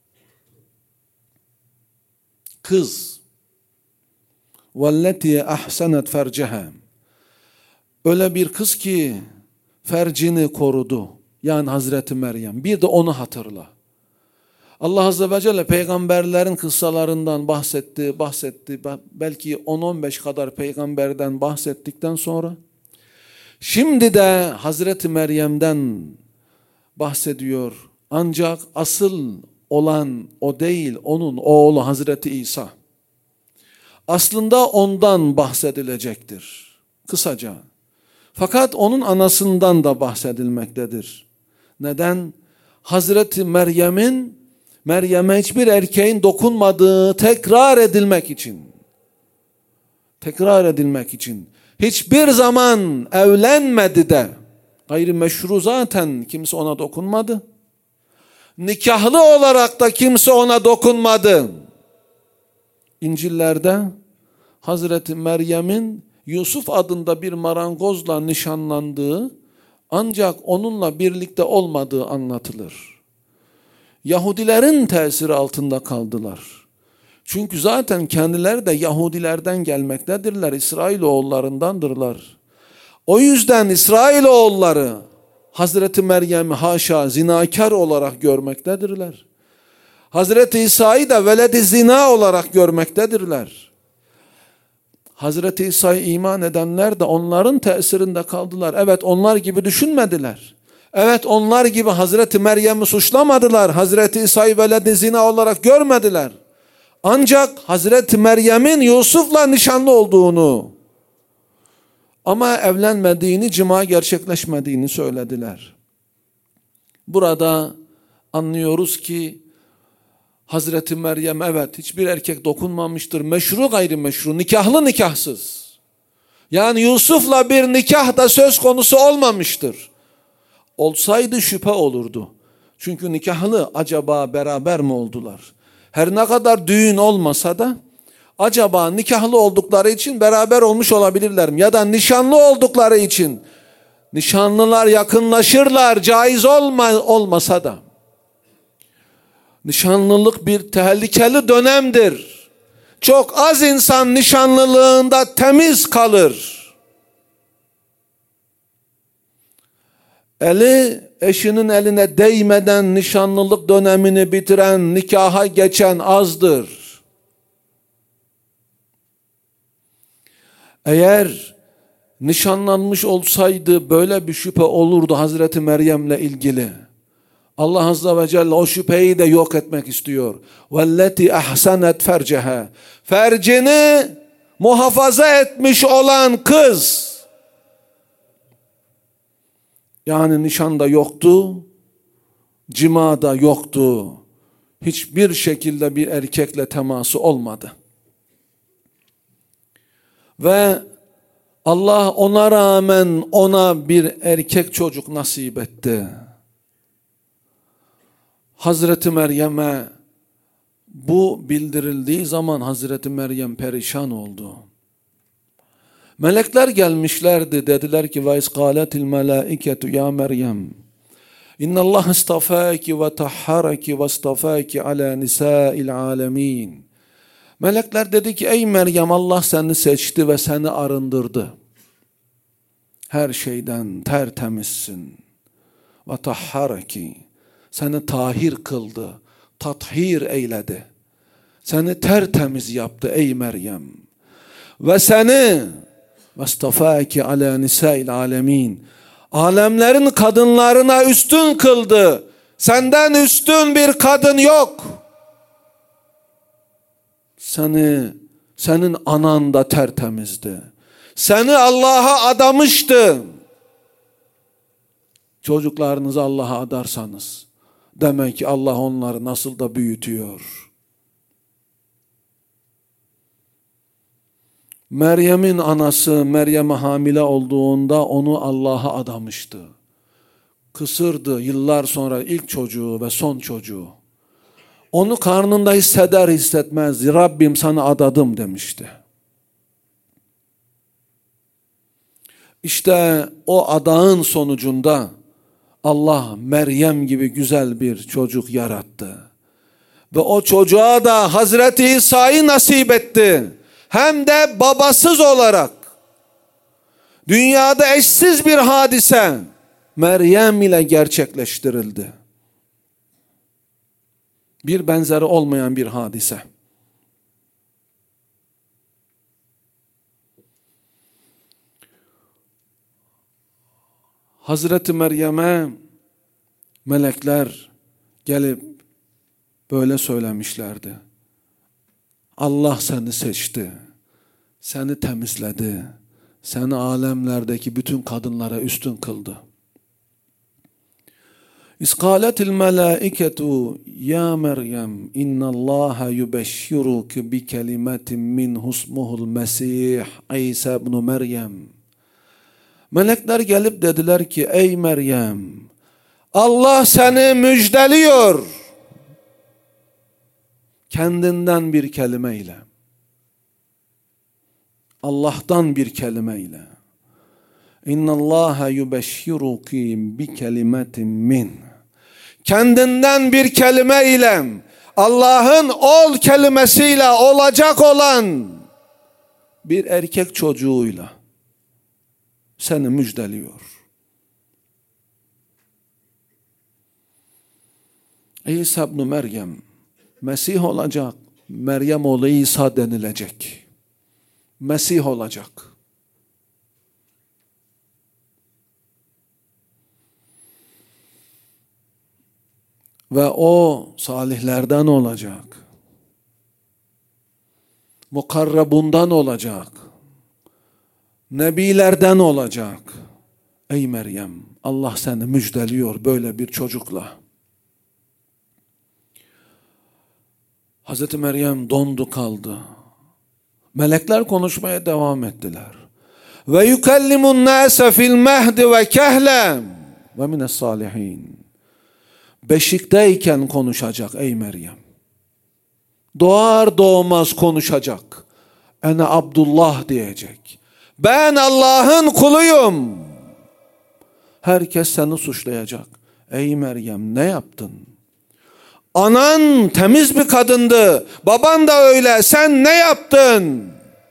kız. وَالَّتِي أَحْسَنَتْ فَرْجَهَا öyle bir kız ki fercini korudu. Yani Hazreti Meryem. Bir de onu hatırla. Allah Azze ve Celle peygamberlerin kıssalarından bahsetti. Belki 10-15 kadar peygamberden bahsettikten sonra şimdi de Hazreti Meryem'den bahsediyor. Ancak asıl olan o değil, onun oğlu Hazreti İsa. Aslında ondan bahsedilecektir. Kısaca. Fakat onun anasından da bahsedilmektedir. Neden? Hazreti Meryem'in Meryem'e hiçbir erkeğin dokunmadığı tekrar edilmek için. Tekrar edilmek için. Hiçbir zaman evlenmedi de. Gayrimeşru zaten kimse ona dokunmadı. Nikahlı olarak da kimse ona dokunmadı. İncil'lerde Hazreti Meryem'in Yusuf adında bir marangozla nişanlandığı ancak onunla birlikte olmadığı anlatılır. Yahudilerin tesiri altında kaldılar. Çünkü zaten kendileri de Yahudilerden gelmektedirler, İsrailoğullarındandırlar. O yüzden İsrailoğulları Hazreti Meryem'i haşa zinakar olarak görmektedirler. Hazreti İsa'yı da veled-i zina olarak görmektedirler. Hazreti İsa'ya iman edenler de onların tesirinde kaldılar. Evet, onlar gibi düşünmediler. Evet, onlar gibi Hazreti Meryem'i suçlamadılar. Hazreti İsa'yı veled-i zina olarak görmediler. Ancak Hazreti Meryem'in Yusuf'la nişanlı olduğunu ama evlenmediğini, cima gerçekleşmediğini söylediler. Burada anlıyoruz ki Hazreti Meryem evet hiçbir erkek dokunmamıştır. Meşru gayrimeşru, nikahlı nikahsız. Yani Yusuf'la bir nikah da söz konusu olmamıştır. Olsaydı şüphe olurdu. Çünkü nikahlı acaba beraber mi oldular? Her ne kadar düğün olmasa da acaba nikahlı oldukları için beraber olmuş olabilirler mi? Ya da nişanlı oldukları için nişanlılar yakınlaşırlar caiz olmasa da. Nişanlılık bir tehlikeli dönemdir. Çok az insan nişanlılığında temiz kalır. Eli eşinin eline değmeden nişanlılık dönemini bitiren, nikaha geçen azdır. Eğer nişanlanmış olsaydı böyle bir şüphe olurdu Hazreti Meryem'le ilgili. Allah Azze ve Celle o şüpheyi de yok etmek istiyor. وَالَّتِي أَحْسَنَتْ فَرْجَهَا Fercini muhafaza etmiş olan kız. Yani nişanda yoktu, cimada yoktu. Hiçbir şekilde bir erkekle teması olmadı. Ve Allah ona rağmen ona bir erkek çocuk nasip etti. Hazreti Meryem'e bu bildirildiği zaman Hazreti Meryem perişan oldu. Melekler gelmişlerdi, dediler ki ve izqâletil melâiketu ya Meryem İnnallâh istafâki ve tahharaki ve istafâki alâ nisâil âlemîn. Melekler dedi ki ey Meryem Allah seni seçti ve seni arındırdı. Her şeyden tertemizsin. Ve tahharaki seni tahir kıldı, tathir eyledi. Seni tertemiz yaptı ey Meryem. Ve seni vestafâki alâ nisâil âlemîn. Alemlerin kadınlarına üstün kıldı. Senden üstün bir kadın yok. Senin anan da tertemizdi. Seni Allah'a adamıştı. Çocuklarınızı Allah'a adarsanız demek ki Allah onları nasıl da büyütüyor. Meryem'in anası Meryem'e hamile olduğunda onu Allah'a adamıştı. Kısırdı yıllar sonra ilk çocuğu ve son çocuğu. Onu karnında hisseder hissetmez Rabbim sana adadım demişti. İşte o adağın sonucunda Allah Meryem gibi güzel bir çocuk yarattı. Ve o çocuğa da Hazreti İsa'yı nasip etti. Hem de babasız olarak. Dünyada eşsiz bir hadise Meryem ile gerçekleştirildi. Bir benzeri olmayan bir hadise. Hazreti Meryem'e melekler gelip böyle söylemişlerdi. Allah seni seçti, seni temizledi, seni alemlerdeki bütün kadınlara üstün kıldı. İskâletil melâiketu ya Meryem innallâhe yubeşşiruke bi kelimetin minhu ismuhul Mesih İsa ibn Meryem. Melekler gelip dediler ki ey Meryem, Allah seni müjdeliyor. Kendinden bir kelimeyle. Allah'tan bir kelimeyle. İnnallâhe yubeşşiruke bi kelimetin min. Kendinden bir kelimeyle, Allah'ın ol kelimesiyle olacak olan bir erkek çocuğuyla seni müjdeliyor. İsa ibn Meryem Mesih olacak. Meryem oğlu İsa denilecek. Mesih olacak. Ve o salihlerden olacak. Mukarrabundan olacak. Nebilerden olacak. Ey Meryem, Allah seni müjdeliyor böyle bir çocukla. Hazreti Meryem dondu kaldı. Melekler konuşmaya devam ettiler. Ve yukellimun nâse fil mehdi ve kehlem ve mines salihin. Beşikteyken konuşacak ey Meryem. Doğar doğmaz konuşacak. Ene Abdullah diyecek. Ben Allah'ın kuluyum. Herkes seni suçlayacak. Ey Meryem ne yaptın? Anan temiz bir kadındı. Baban da öyle. Sen ne yaptın?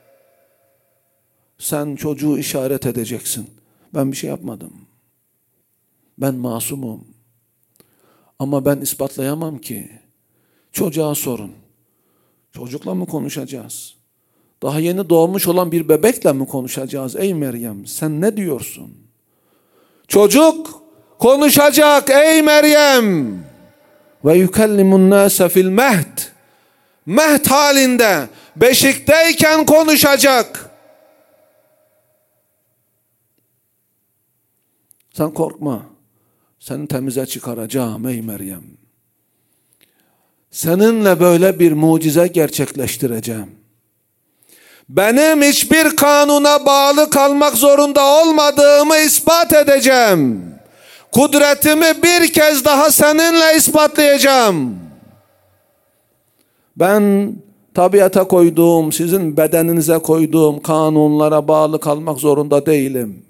Sen çocuğu işaret edeceksin. Ben bir şey yapmadım. Ben masumum. Ama ben ispatlayamam ki. Çocuğa sorun. Çocukla mı konuşacağız? Daha yeni doğmuş olan bir bebekle mi konuşacağız? Ey Meryem sen ne diyorsun? Çocuk konuşacak ey Meryem. Ve yukellimun nâse fil mehd. Mehd halinde beşikteyken konuşacak. Sen korkma. Seni temize çıkaracağım ey Meryem. Seninle böyle bir mucize gerçekleştireceğim. Benim hiçbir kanuna bağlı kalmak zorunda olmadığımı ispat edeceğim. Kudretimi bir kez daha seninle ispatlayacağım. Ben tabiata koyduğum, sizin bedeninize koyduğum kanunlara bağlı kalmak zorunda değilim.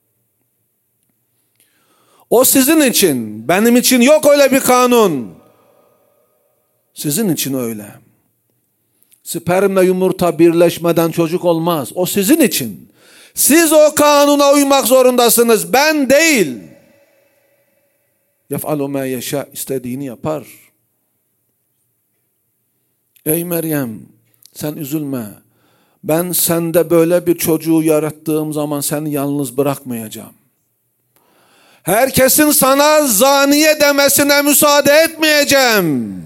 O sizin için, benim için yok öyle bir kanun. Sizin için öyle. Spermle yumurta birleşmeden çocuk olmaz. O sizin için. Siz o kanuna uymak zorundasınız. Ben değil. Yef'alu ma yeşâ, istediğini yapar. Ey Meryem, sen üzülme. Ben sende böyle bir çocuğu yarattığım zaman seni yalnız bırakmayacağım. Herkesin sana zaniye demesine müsaade etmeyeceğim.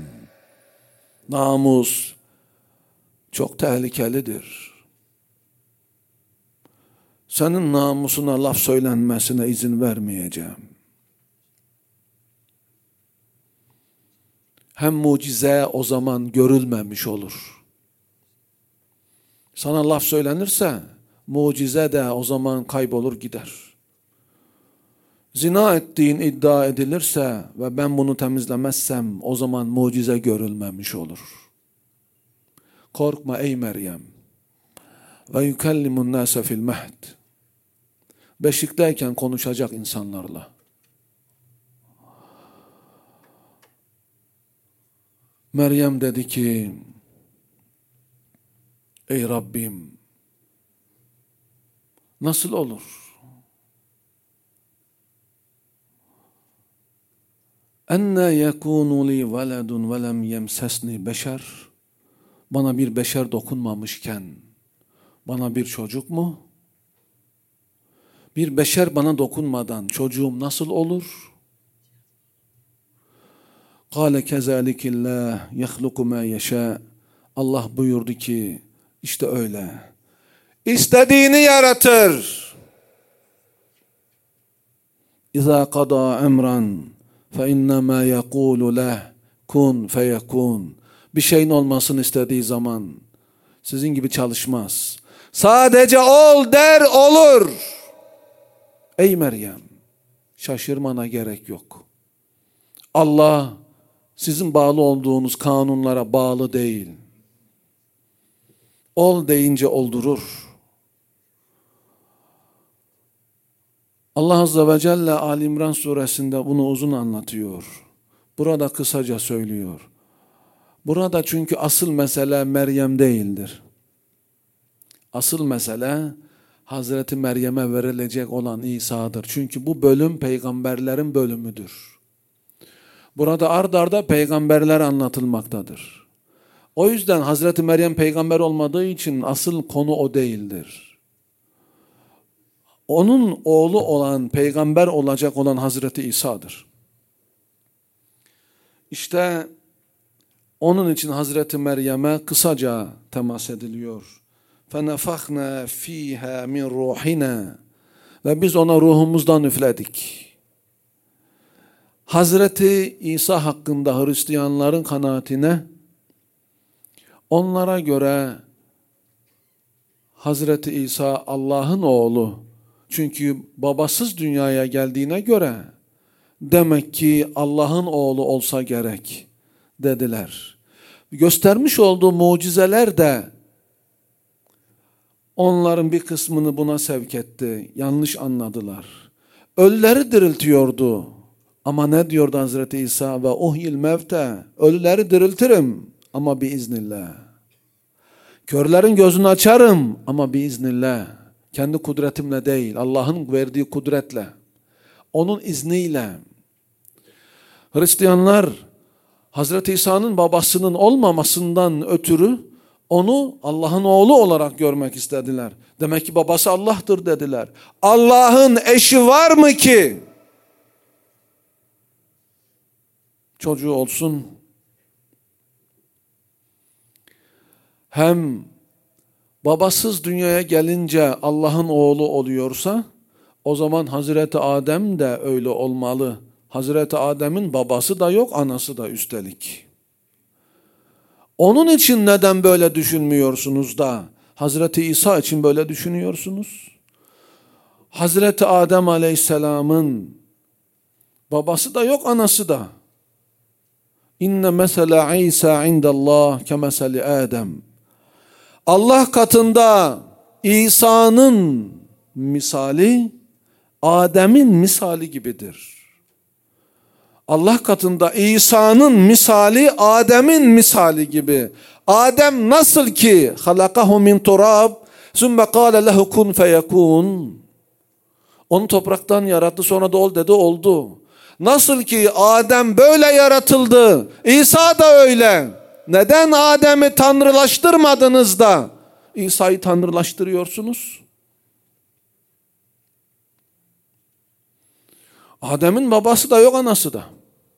Namus çok tehlikelidir. Senin namusuna laf söylenmesine izin vermeyeceğim. Hem mucize o zaman görülmemiş olur. Sana laf söylenirse mucize de o zaman kaybolur gider. Zina ettiğin iddia edilirse ve ben bunu temizlemezsem o zaman mucize görülmemiş olur. Korkma ey Meryem. Ve yukellimun nâse fil mehd. Beşikteyken konuşacak insanlarla. Meryem dedi ki, ey Rabbim, nasıl olur? Enne yekûnu li veledun ve lem yemsesni beşer. Bana bir beşer dokunmamışken, bana bir çocuk mu? Bir beşer bana dokunmadan çocuğum nasıl olur? Kâle kezâlikillâh yehluku mâ yeşâ. Allah buyurdu ki işte öyle. İstediğini yaratır. İzâ kadâ emran فَاِنَّمَا يَقُولُ لَهُ kun feyekun. Bir şeyin olmasını istediği zaman sizin gibi çalışmaz. Sadece ol der olur. Ey Meryem, şaşırmana gerek yok. Allah sizin bağlı olduğunuz kanunlara bağlı değil. Ol deyince oldurur. Allah Azze ve Celle Ali İmran suresinde bunu uzun anlatıyor. Burada kısaca söylüyor. Burada çünkü asıl mesele Meryem değildir. Asıl mesele Hazreti Meryem'e verilecek olan İsa'dır. Çünkü bu bölüm peygamberlerin bölümüdür. Burada ard arda peygamberler anlatılmaktadır. O yüzden Hazreti Meryem peygamber olmadığı için asıl konu o değildir. Onun oğlu olan, peygamber olacak olan Hazreti İsa'dır. İşte onun için Hazreti Meryem'e kısaca temas ediliyor. فَنَفَخْنَا ف۪يهَا مِنْ رُوحِنَا Ve biz ona ruhumuzdan üfledik. Hazreti İsa hakkında Hristiyanların kanaatine, onlara göre Hazreti İsa Allah'ın oğlu. Çünkü babasız dünyaya geldiğine göre demek ki Allah'ın oğlu olsa gerek dediler. Göstermiş olduğu mucizeler de onların bir kısmını buna sevk etti. Yanlış anladılar. Ölüleri diriltiyordu. Ama ne diyordu Hazreti İsa? Ve uhyil mevte. Ölüleri diriltirim ama biiznillah. Körlerin gözünü açarım ama biiznillah. Kendi kudretimle değil, Allah'ın verdiği kudretle. Onun izniyle. Hristiyanlar Hazreti İsa'nın babasının olmamasından ötürü onu Allah'ın oğlu olarak görmek istediler. Demek ki babası Allah'tır dediler. Allah'ın eşi var mı ki çocuğu olsun? Hem babasız dünyaya gelince Allah'ın oğlu oluyorsa o zaman Hazreti Adem de öyle olmalı. Hazreti Adem'in babası da yok, anası da üstelik. Onun için neden böyle düşünmüyorsunuz da Hazreti İsa için böyle düşünüyorsunuz? Hazreti Adem Aleyhisselam'ın babası da yok, anası da. İnne mesela İsa indallah kemeseli Adem. Allah katında İsa'nın misali Adem'in misali gibidir. Allah katında İsa'nın misali Adem'in misali gibi. Adem nasıl ki halakahu min turab sümme kâle lehu kun feyekûn. Onu topraktan yarattı, sonra da ol dedi, oldu. Nasıl ki Adem böyle yaratıldı, İsa da öyle. Neden Adem'i tanrılaştırmadınız da İsa'yı tanrılaştırıyorsunuz? Adem'in babası da yok, anası da.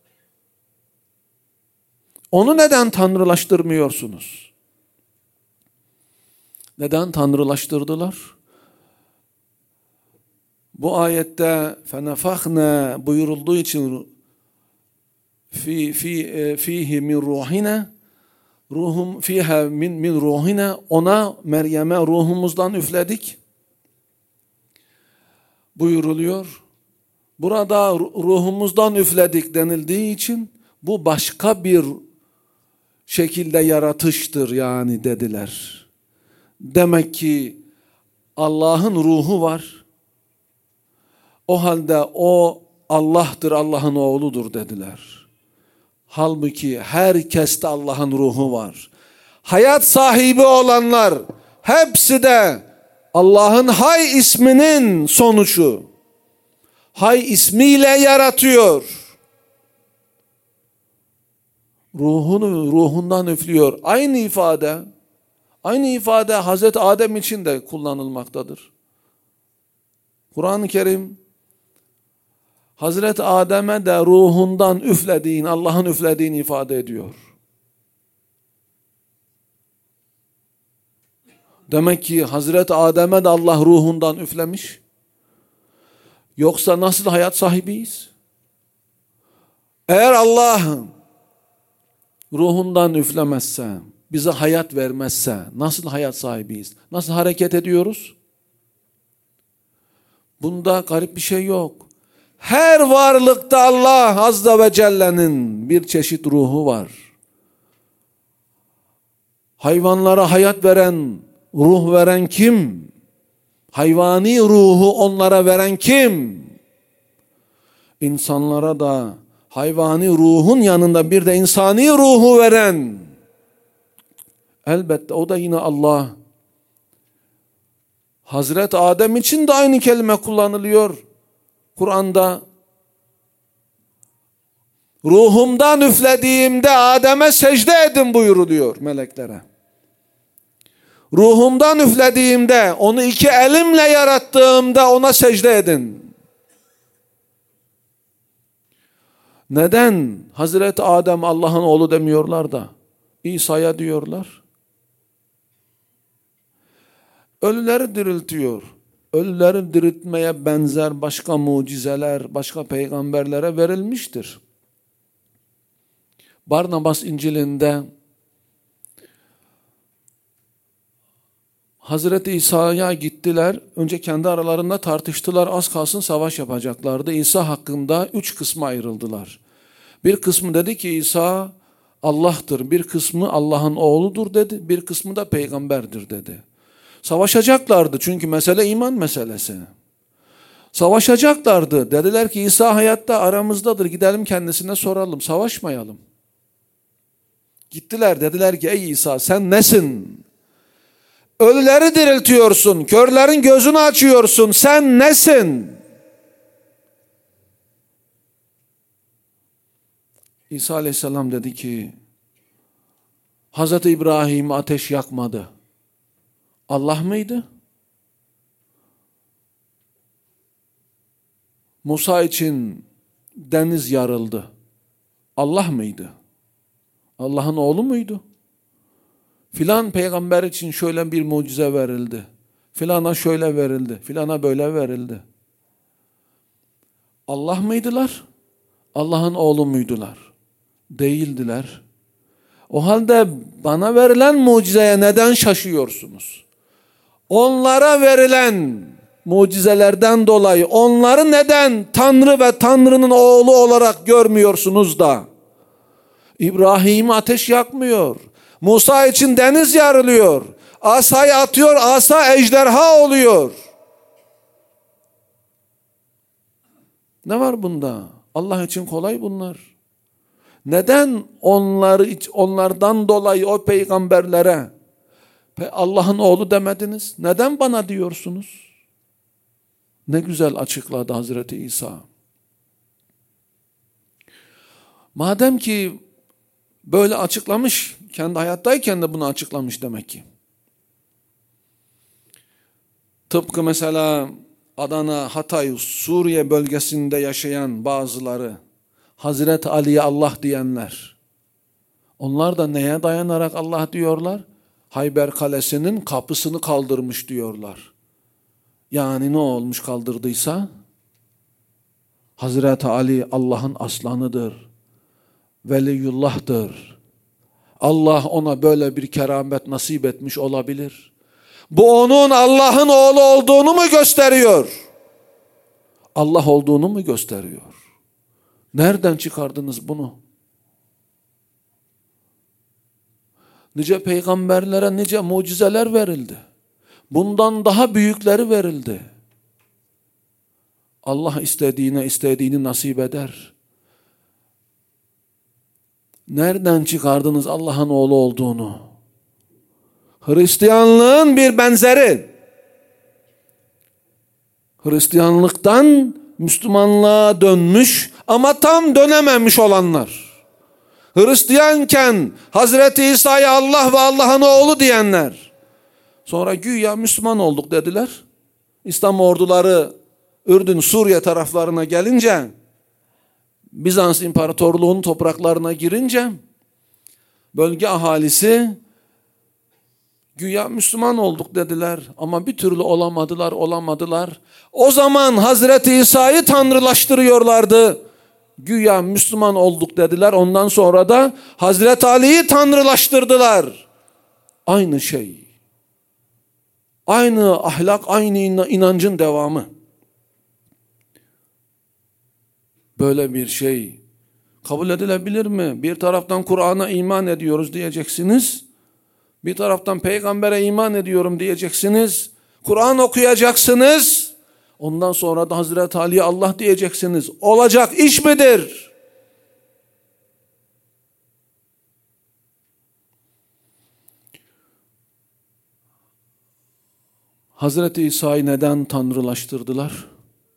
Onu neden tanrılaştırmıyorsunuz? Neden tanrılaştırdılar? Bu ayette fenefahne buyurulduğu için fihi min ruhina ruhum fiha min ruhina, ona Meryem'e ruhumuzdan üfledik buyuruluyor. Burada ruhumuzdan üfledik denildiği için bu başka bir şekilde yaratıştır yani dediler. Demek ki Allah'ın ruhu var. O halde o Allah'tır, Allah'ın oğludur dediler. Halbuki herkeste Allah'ın ruhu var. Hayat sahibi olanlar hepsi de Allah'ın Hay isminin sonucu. Hay ismiyle yaratıyor. Ruhundan üflüyor. Aynı ifade Hazreti Adem için de kullanılmaktadır. Kur'an-ı Kerim Hazreti Adem'e de ruhundan üflediğini, Allah'ın üflediğini ifade ediyor. Demek ki Hazreti Adem'e de Allah ruhundan üflemiş. Yoksa nasıl hayat sahibiyiz? Eğer Allah ruhundan üflemezse, bize hayat vermezse nasıl hayat sahibiyiz? Nasıl hareket ediyoruz? Bunda garip bir şey yok. Her varlıkta Allah Azze ve Celle'nin bir çeşit ruhu var. Hayvanlara hayat veren, ruh veren kim? Hayvani ruhu onlara veren kim? İnsanlara da hayvani ruhun yanında bir de insani ruhu veren, elbette o da yine Allah. Hazreti Adem için de aynı kelime kullanılıyor Kur'an'da. Ruhumdan üflediğimde Adem'e secde edin buyuruluyor meleklere. Ruhumdan üflediğimde, onu iki elimle yarattığımda ona secde edin. Neden Hazreti Adem Allah'ın oğlu demiyorlar da İsa'ya diyorlar? Ölüleri diriltiyor. Ölüleri diriltmeye benzer başka mucizeler, başka peygamberlere verilmiştir. Barnabas İncil'inde Hazreti İsa'ya gittiler. Önce kendi aralarında tartıştılar. Az kalsın savaş yapacaklardı. İsa hakkında 3 kısma ayrıldılar. Bir kısmı dedi ki İsa Allah'tır. Bir kısmı Allah'ın oğludur dedi. Bir kısmı da peygamberdir dedi. Savaşacaklardı çünkü mesele iman meselesi. Savaşacaklardı. Dediler ki İsa hayatta aramızdadır. Gidelim kendisine soralım. Savaşmayalım. Gittiler dediler ki ey İsa sen nesin? Ölüleri diriltiyorsun. Körlerin gözünü açıyorsun. Sen nesin? İsa Aleyhisselam dedi ki Hazreti İbrahim ateş yakmadı. Allah mıydı? Musa için deniz yarıldı. Allah mıydı? Allah'ın oğlu muydu? Filan peygamber için şöyle bir mucize verildi. Filana şöyle verildi. Filana böyle verildi. Allah mıydılar? Allah'ın oğlu muydular? Değildiler. O halde bana verilen mucizeye neden şaşıyorsunuz? Onlara verilen mucizelerden dolayı onları neden Tanrı ve Tanrı'nın oğlu olarak görmüyorsunuz da? İbrahim ateş yakmıyor. Musa için deniz yarılıyor. Asayı atıyor, asa ejderha oluyor. Ne var bunda? Allah için kolay bunlar. Neden onlardan dolayı o peygamberlere Allah'ın oğlu demediniz? Neden bana diyorsunuz? Ne güzel açıkladı Hazreti İsa. Madem ki böyle açıklamış, kendi hayattayken de bunu açıklamış demek ki. Tıpkı mesela Adana, Hatay, Suriye bölgesinde yaşayan bazıları, Hazreti Ali'ye Allah diyenler, onlar da neye dayanarak Allah diyorlar? Hayber Kalesi'nin kapısını kaldırmış diyorlar. Yani ne olmuş kaldırdıysa? Hazreti Ali Allah'ın aslanıdır. Veliyullah'tır. Allah ona böyle bir keramet nasip etmiş olabilir. Bu onun Allah'ın oğlu olduğunu mu gösteriyor? Allah olduğunu mu gösteriyor? Nereden çıkardınız bunu? Nice peygamberlere nice mucizeler verildi. Bundan daha büyükleri verildi. Allah istediğini nasip eder. Nereden çıkardınız Allah'ın oğlu olduğunu? Hristiyanlığın bir benzeri. Hristiyanlıktan Müslümanlığa dönmüş ama tam dönememiş olanlar. Hristiyanken Hazreti İsa'ya Allah ve Allah'ın oğlu diyenler. Sonra güya Müslüman olduk dediler. İslam orduları Ürdün, Suriye taraflarına gelince, Bizans İmparatorluğu'nun topraklarına girince, bölge ahalisi güya Müslüman olduk dediler ama bir türlü olamadılar. O zaman Hazreti İsa'yı tanrılaştırıyorlardı. Güya Müslüman olduk dediler. Ondan sonra da Hazreti Ali'yi tanrılaştırdılar. Aynı şey. Aynı ahlak, aynı inancın devamı. Böyle bir şey kabul edilebilir mi? Bir taraftan Kur'an'a iman ediyoruz diyeceksiniz. Bir taraftan peygambere iman ediyorum diyeceksiniz. Kur'an okuyacaksınız. Ondan sonra da Hazreti Ali'ye Allah diyeceksiniz. Olacak iş midir? Hazreti İsa'yı neden tanrılaştırdılar?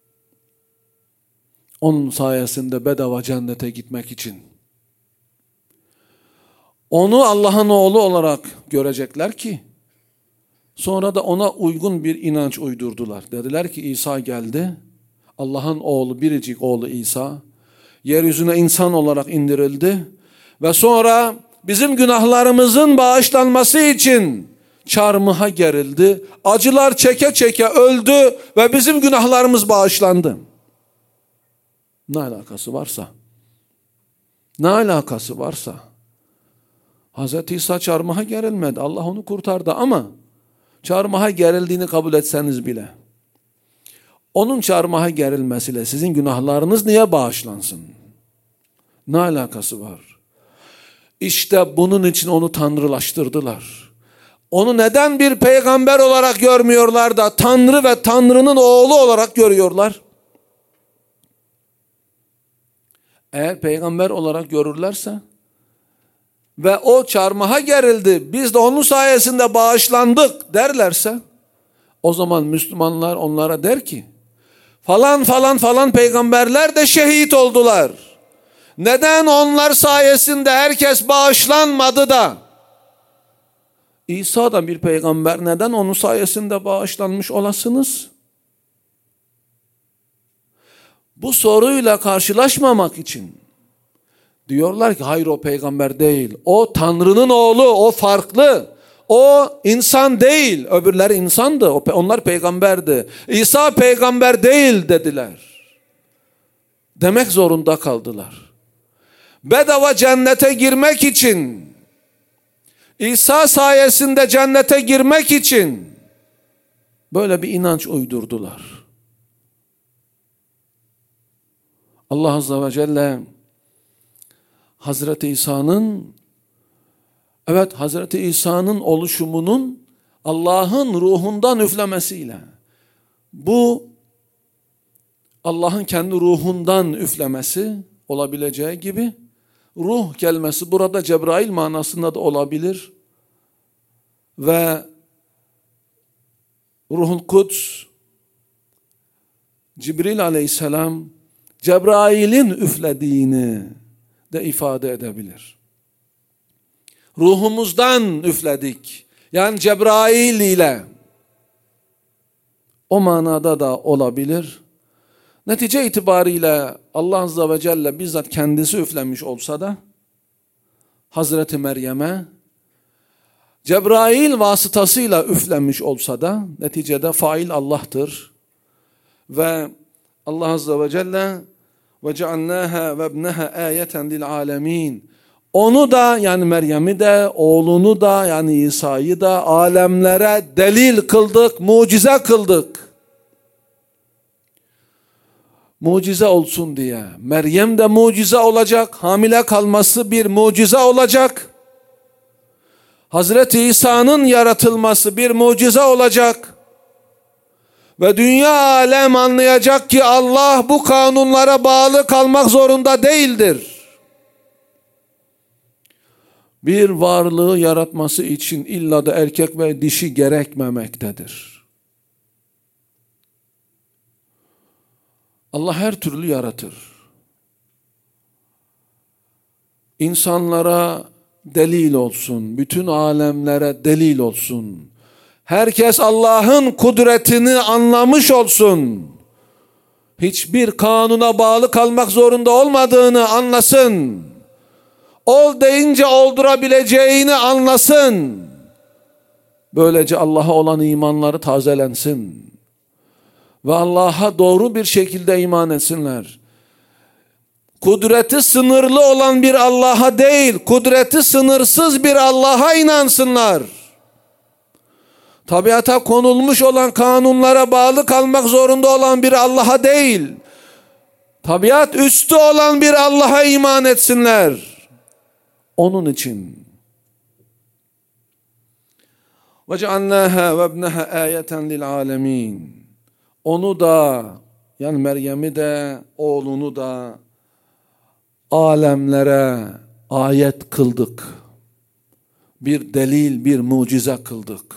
Onun sayesinde bedava cennete gitmek için. Onu Allah'ın oğlu olarak görecekler ki, sonra da ona uygun bir inanç uydurdular. Dediler ki İsa geldi, Allah'ın oğlu, biricik oğlu İsa, yeryüzüne insan olarak indirildi ve sonra bizim günahlarımızın bağışlanması için çarmıha gerildi. Acılar çeke çeke öldü ve bizim günahlarımız bağışlandı. Ne alakası varsa, ne alakası varsa, Hazreti İsa çarmıha gerilmedi. Allah onu kurtardı ama çarmıha gerildiğini kabul etseniz bile, onun çarmıha gerilmesiyle sizin günahlarınız niye bağışlansın? Ne alakası var? İşte bunun için onu tanrılaştırdılar. Onu neden bir peygamber olarak görmüyorlar da Tanrı ve Tanrı'nın oğlu olarak görüyorlar? Eğer peygamber olarak görürlerse ve o çarmıha gerildi, biz de onun sayesinde bağışlandık derlerse, o zaman Müslümanlar onlara der ki, falan falan falan peygamberler de şehit oldular. Neden onlar sayesinde herkes bağışlanmadı da? İsa da bir peygamber, neden onun sayesinde bağışlanmış olasınız? Bu soruyla karşılaşmamak için diyorlar ki hayır, o peygamber değil. O Tanrı'nın oğlu, o farklı. O insan değil. Öbürleri insandı. Onlar peygamberdi. İsa peygamber değil dediler. Demek zorunda kaldılar. Bedava cennete girmek için, İsa sayesinde cennete girmek için böyle bir inanç uydurdular. Allah Azze ve Celle Hazreti İsa'nın oluşumunun Allah'ın ruhundan üflemesiyle, bu Allah'ın kendi ruhundan üflemesi olabileceği gibi, ruh kelimesi burada Cebrail manasında da olabilir ve Ruhul Kuds, Cibril aleyhisselam Cebrail'in üflediğini de ifade edebilir. Ruhumuzdan üfledik. Yani Cebrail ile, o manada da olabilir. Netice itibariyle Allah Azze ve Celle bizzat kendisi üflemiş olsa da Hazreti Meryem'e Cebrail vasıtasıyla üflemiş olsa da neticede fail Allah'tır. Ve Allah Azze ve Celle ve cealnâhâ ve ibnehâ âyeten lil âlemîn, onu da yani Meryem'i de oğlunu da yani İsa'yı da alemlere delil kıldık, mucize kıldık. Mucize olsun diye. Meryem de mucize olacak, hamile kalması bir mucize olacak. Hazreti İsa'nın yaratılması bir mucize olacak. Ve dünya alem anlayacak ki Allah bu kanunlara bağlı kalmak zorunda değildir. Bir varlığı yaratması için illa da erkek ve dişi gerekmemektedir. Allah her türlü yaratır. İnsanlara delil olsun, bütün alemlere delil olsun. Herkes Allah'ın kudretini anlamış olsun. Hiçbir kanuna bağlı kalmak zorunda olmadığını anlasın. Ol deyince oldurabileceğini anlasın. Böylece Allah'a olan imanları tazelensin. Ve Allah'a doğru bir şekilde iman etsinler. kudreti sınırlı olan bir Allah'a değil, kudreti sınırsız bir Allah'a inansınlar. Tabiata konulmuş olan kanunlara bağlı kalmak zorunda olan bir Allah'a değil, tabiat üstü olan bir Allah'a iman etsinler. Onun için وَجَعَلْنَاهَا وَابْنَهَا آيَةً لِلْعَالَمِينَ. Onu da, yani Meryem'i de oğlunu da alemlere ayet kıldık. Bir delil, bir mucize kıldık.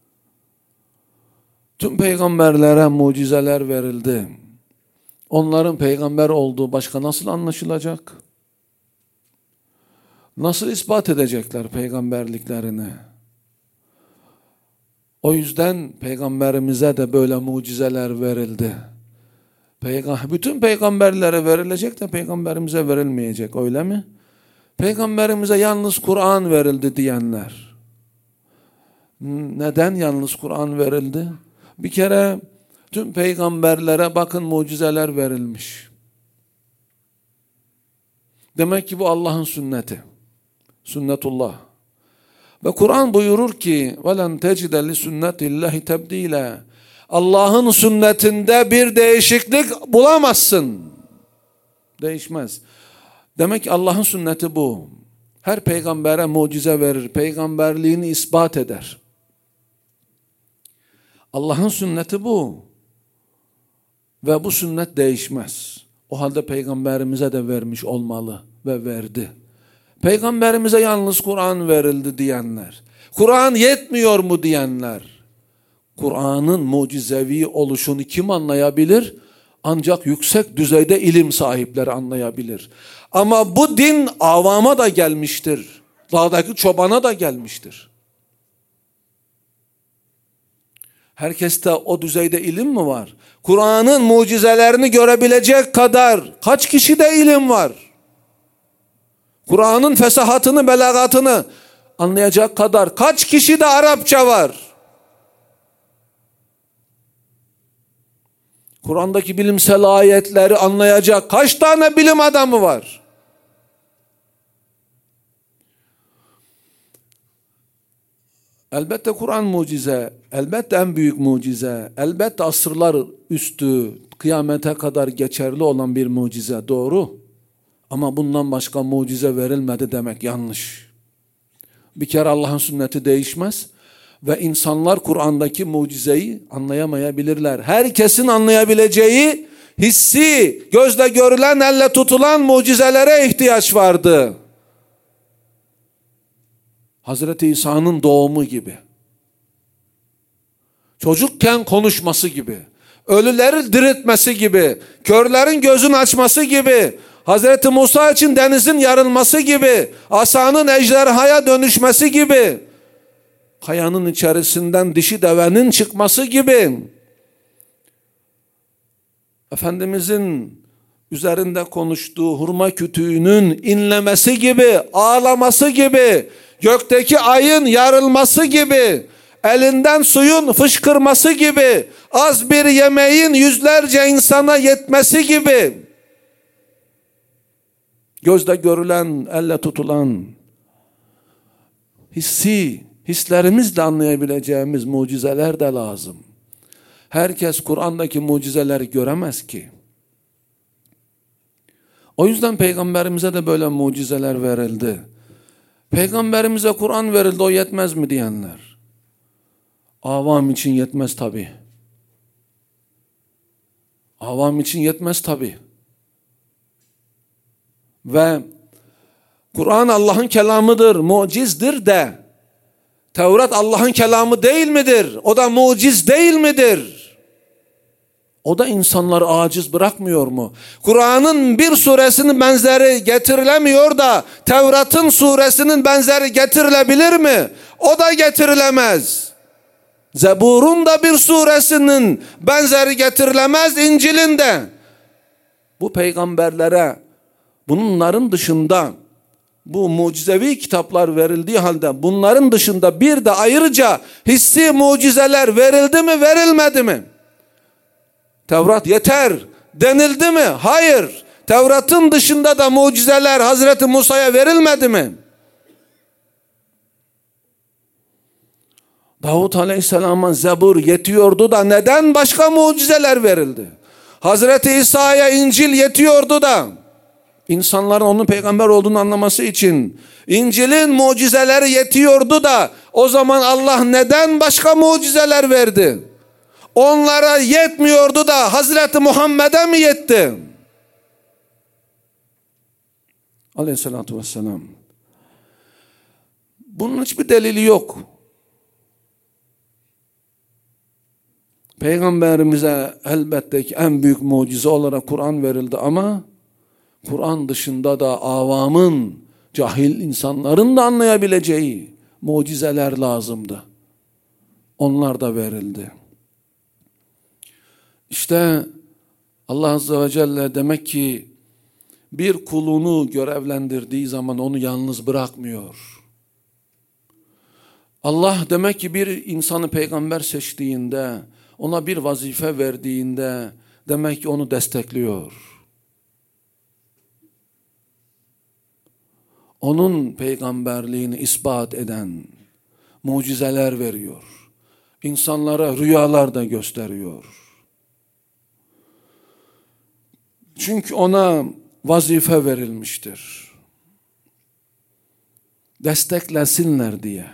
Tüm peygamberlere mucizeler verildi. Onların peygamber olduğu başka nasıl anlaşılacak? Nasıl ispat edecekler peygamberliklerini? O yüzden peygamberimize de böyle mucizeler verildi. Bütün peygamberlere verilecek de peygamberimize verilmeyecek, öyle mi? Peygamberimize yalnız Kur'an verildi diyenler. Neden yalnız Kur'an verildi? Bir kere tüm peygamberlere bakın mucizeler verilmiş. Demek ki bu Allah'ın sünneti. Sünnetullah. Ve Kur'an buyurur ki وَلَنْ تَجِدَ لِسُنَّةِ اللّٰهِ تَبْد۪يلًا. Allah'ın sünnetinde bir değişiklik bulamazsın. Değişmez. Demek ki Allah'ın sünneti bu. Her peygambere mucize verir. Peygamberliğini ispat eder. Allah'ın sünneti bu. Ve bu sünnet değişmez. O halde peygamberimize de vermiş olmalı ve verdi. Peygamberimize yalnız Kur'an verildi diyenler, Kur'an yetmiyor mu diyenler, Kur'an'ın mucizevi oluşunu kim anlayabilir? Ancak yüksek düzeyde ilim sahipleri anlayabilir. Ama bu din avama da gelmiştir. Dağdaki çobana da gelmiştir. Herkeste o düzeyde ilim mi var? Kur'an'ın mucizelerini görebilecek kadar kaç kişide ilim var? Kur'an'ın fesahatını, belagatını anlayacak kadar kaç kişide Arapça var? Kur'an'daki bilimsel ayetleri anlayacak kaç tane bilim adamı var? Elbette Kur'an mucize, elbette en büyük mucize, elbette asırlar üstü, kıyamete kadar geçerli olan bir mucize, doğru. Ama bundan başka mucize verilmedi demek yanlış. Bir kere Allah'ın sünneti değişmez ve insanlar Kur'an'daki mucizeyi anlayamayabilirler. Herkesin anlayabileceği hissi, gözle görülen, elle tutulan mucizelere ihtiyaç vardı. Hazreti İsa'nın doğumu gibi, çocukken konuşması gibi, ölüleri diriltmesi gibi, körlerin gözünü açması gibi, Hazreti Musa için denizin yarılması gibi, asanın ejderhaya dönüşmesi gibi, kayanın içerisinden dişi devenin çıkması gibi, Efendimizin üzerinde konuştuğu hurma kütüğünün inlemesi gibi, ağlaması gibi, gökteki ayın yarılması gibi, elinden suyun fışkırması gibi, az bir yemeğin yüzlerce insana yetmesi gibi, gözde görülen, elle tutulan, hislerimizle anlayabileceğimiz mucizeler de lazım. Herkes Kur'an'daki mucizeleri göremez ki. O yüzden peygamberimize de böyle mucizeler verildi. Peygamberimize Kur'an verildi, o yetmez mi diyenler. Avam için yetmez tabi. Avam için yetmez tabi. Ve Kur'an Allah'ın kelamıdır, mucizdir de Tevrat Allah'ın kelamı değil midir? O da muciz değil midir? O da insanları aciz bırakmıyor mu? Kur'an'ın bir suresinin benzeri getirilemiyor da Tevrat'ın suresinin benzeri getirilebilir mi? O da getirilemez. Zebur'un da bir suresinin benzeri getirilemez, İncil'in de. Bu peygamberlere bunların dışında bu mucizevi kitaplar verildiği halde bunların dışında bir de ayrıca hissi mucizeler verildi mi, verilmedi mi? Tevrat yeter denildi mi? Hayır. Tevrat'ın dışında da mucizeler Hazreti Musa'ya verilmedi mi? Davut Aleyhisselam'a Zebur yetiyordu da neden başka mucizeler verildi? Hazreti İsa'ya İncil yetiyordu da insanların onun peygamber olduğunu anlaması için İncil'in mucizeleri yetiyordu da o zaman Allah neden başka mucizeler verdi? Onlara yetmiyordu da Hazreti Muhammed'e mi yetti? Aleyhissalatü vesselam. Bunun hiçbir delili yok. Peygamberimize elbette ki en büyük mucize olarak Kur'an verildi ama Kur'an dışında da avamın, cahil insanların da anlayabileceği mucizeler lazımdı. Onlar da verildi. İşte Allah Azze ve Celle demek ki bir kulunu görevlendirdiği zaman onu yalnız bırakmıyor. Allah demek ki bir insanı peygamber seçtiğinde, ona bir vazife verdiğinde demek ki onu destekliyor. Onun peygamberliğini ispat eden mucizeler veriyor. İnsanlara rüyalar da gösteriyor. Çünkü ona vazife verilmiştir. Desteklesinler diye.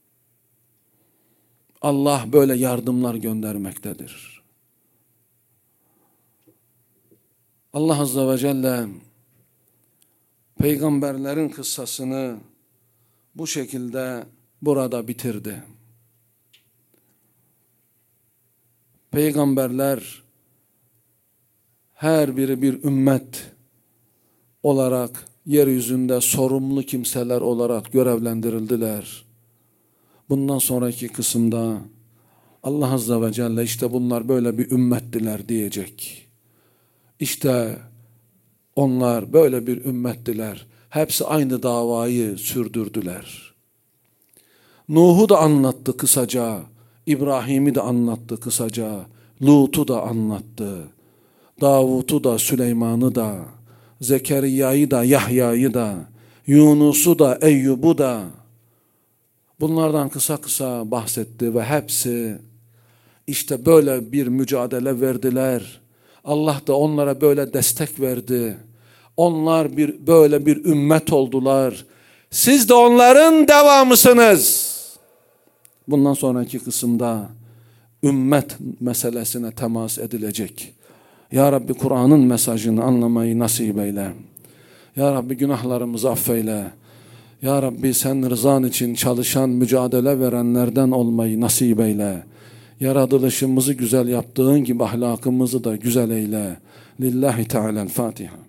Allah böyle yardımlar göndermektedir. Allah Azze ve Celle peygamberlerin kıssasını bu şekilde burada bitirdi. Peygamberler her biri bir ümmet olarak yeryüzünde sorumlu kimseler olarak görevlendirildiler. Bundan sonraki kısımda Allah Azze ve Celle işte bunlar böyle bir ümmettiler diyecek. İşte onlar böyle bir ümmettiler. Hepsi aynı davayı sürdürdüler. Nuh'u da anlattı kısaca. İbrahim'i de anlattı kısaca. Lut'u da anlattı. Davut'u da, Süleyman'ı da, Zekeriya'yı da, Yahya'yı da, Yunus'u da, Eyyub'u da bunlardan kısa kısa bahsetti ve hepsi işte böyle bir mücadele verdiler. Allah da onlara böyle destek verdi. Onlar böyle bir ümmet oldular. Siz de onların devamısınız. Bundan sonraki kısımda ümmet meselesine temas edilecek. Ya Rabbi Kur'an'ın mesajını anlamayı nasip eyle. Ya Rabbi günahlarımızı affeyle. Ya Rabbi sen rızan için çalışan, mücadele verenlerden olmayı nasip eyle. Yaratılışımızı güzel yaptığın gibi ahlakımızı da güzel eyle. Lillahi Teala'l Fatiha.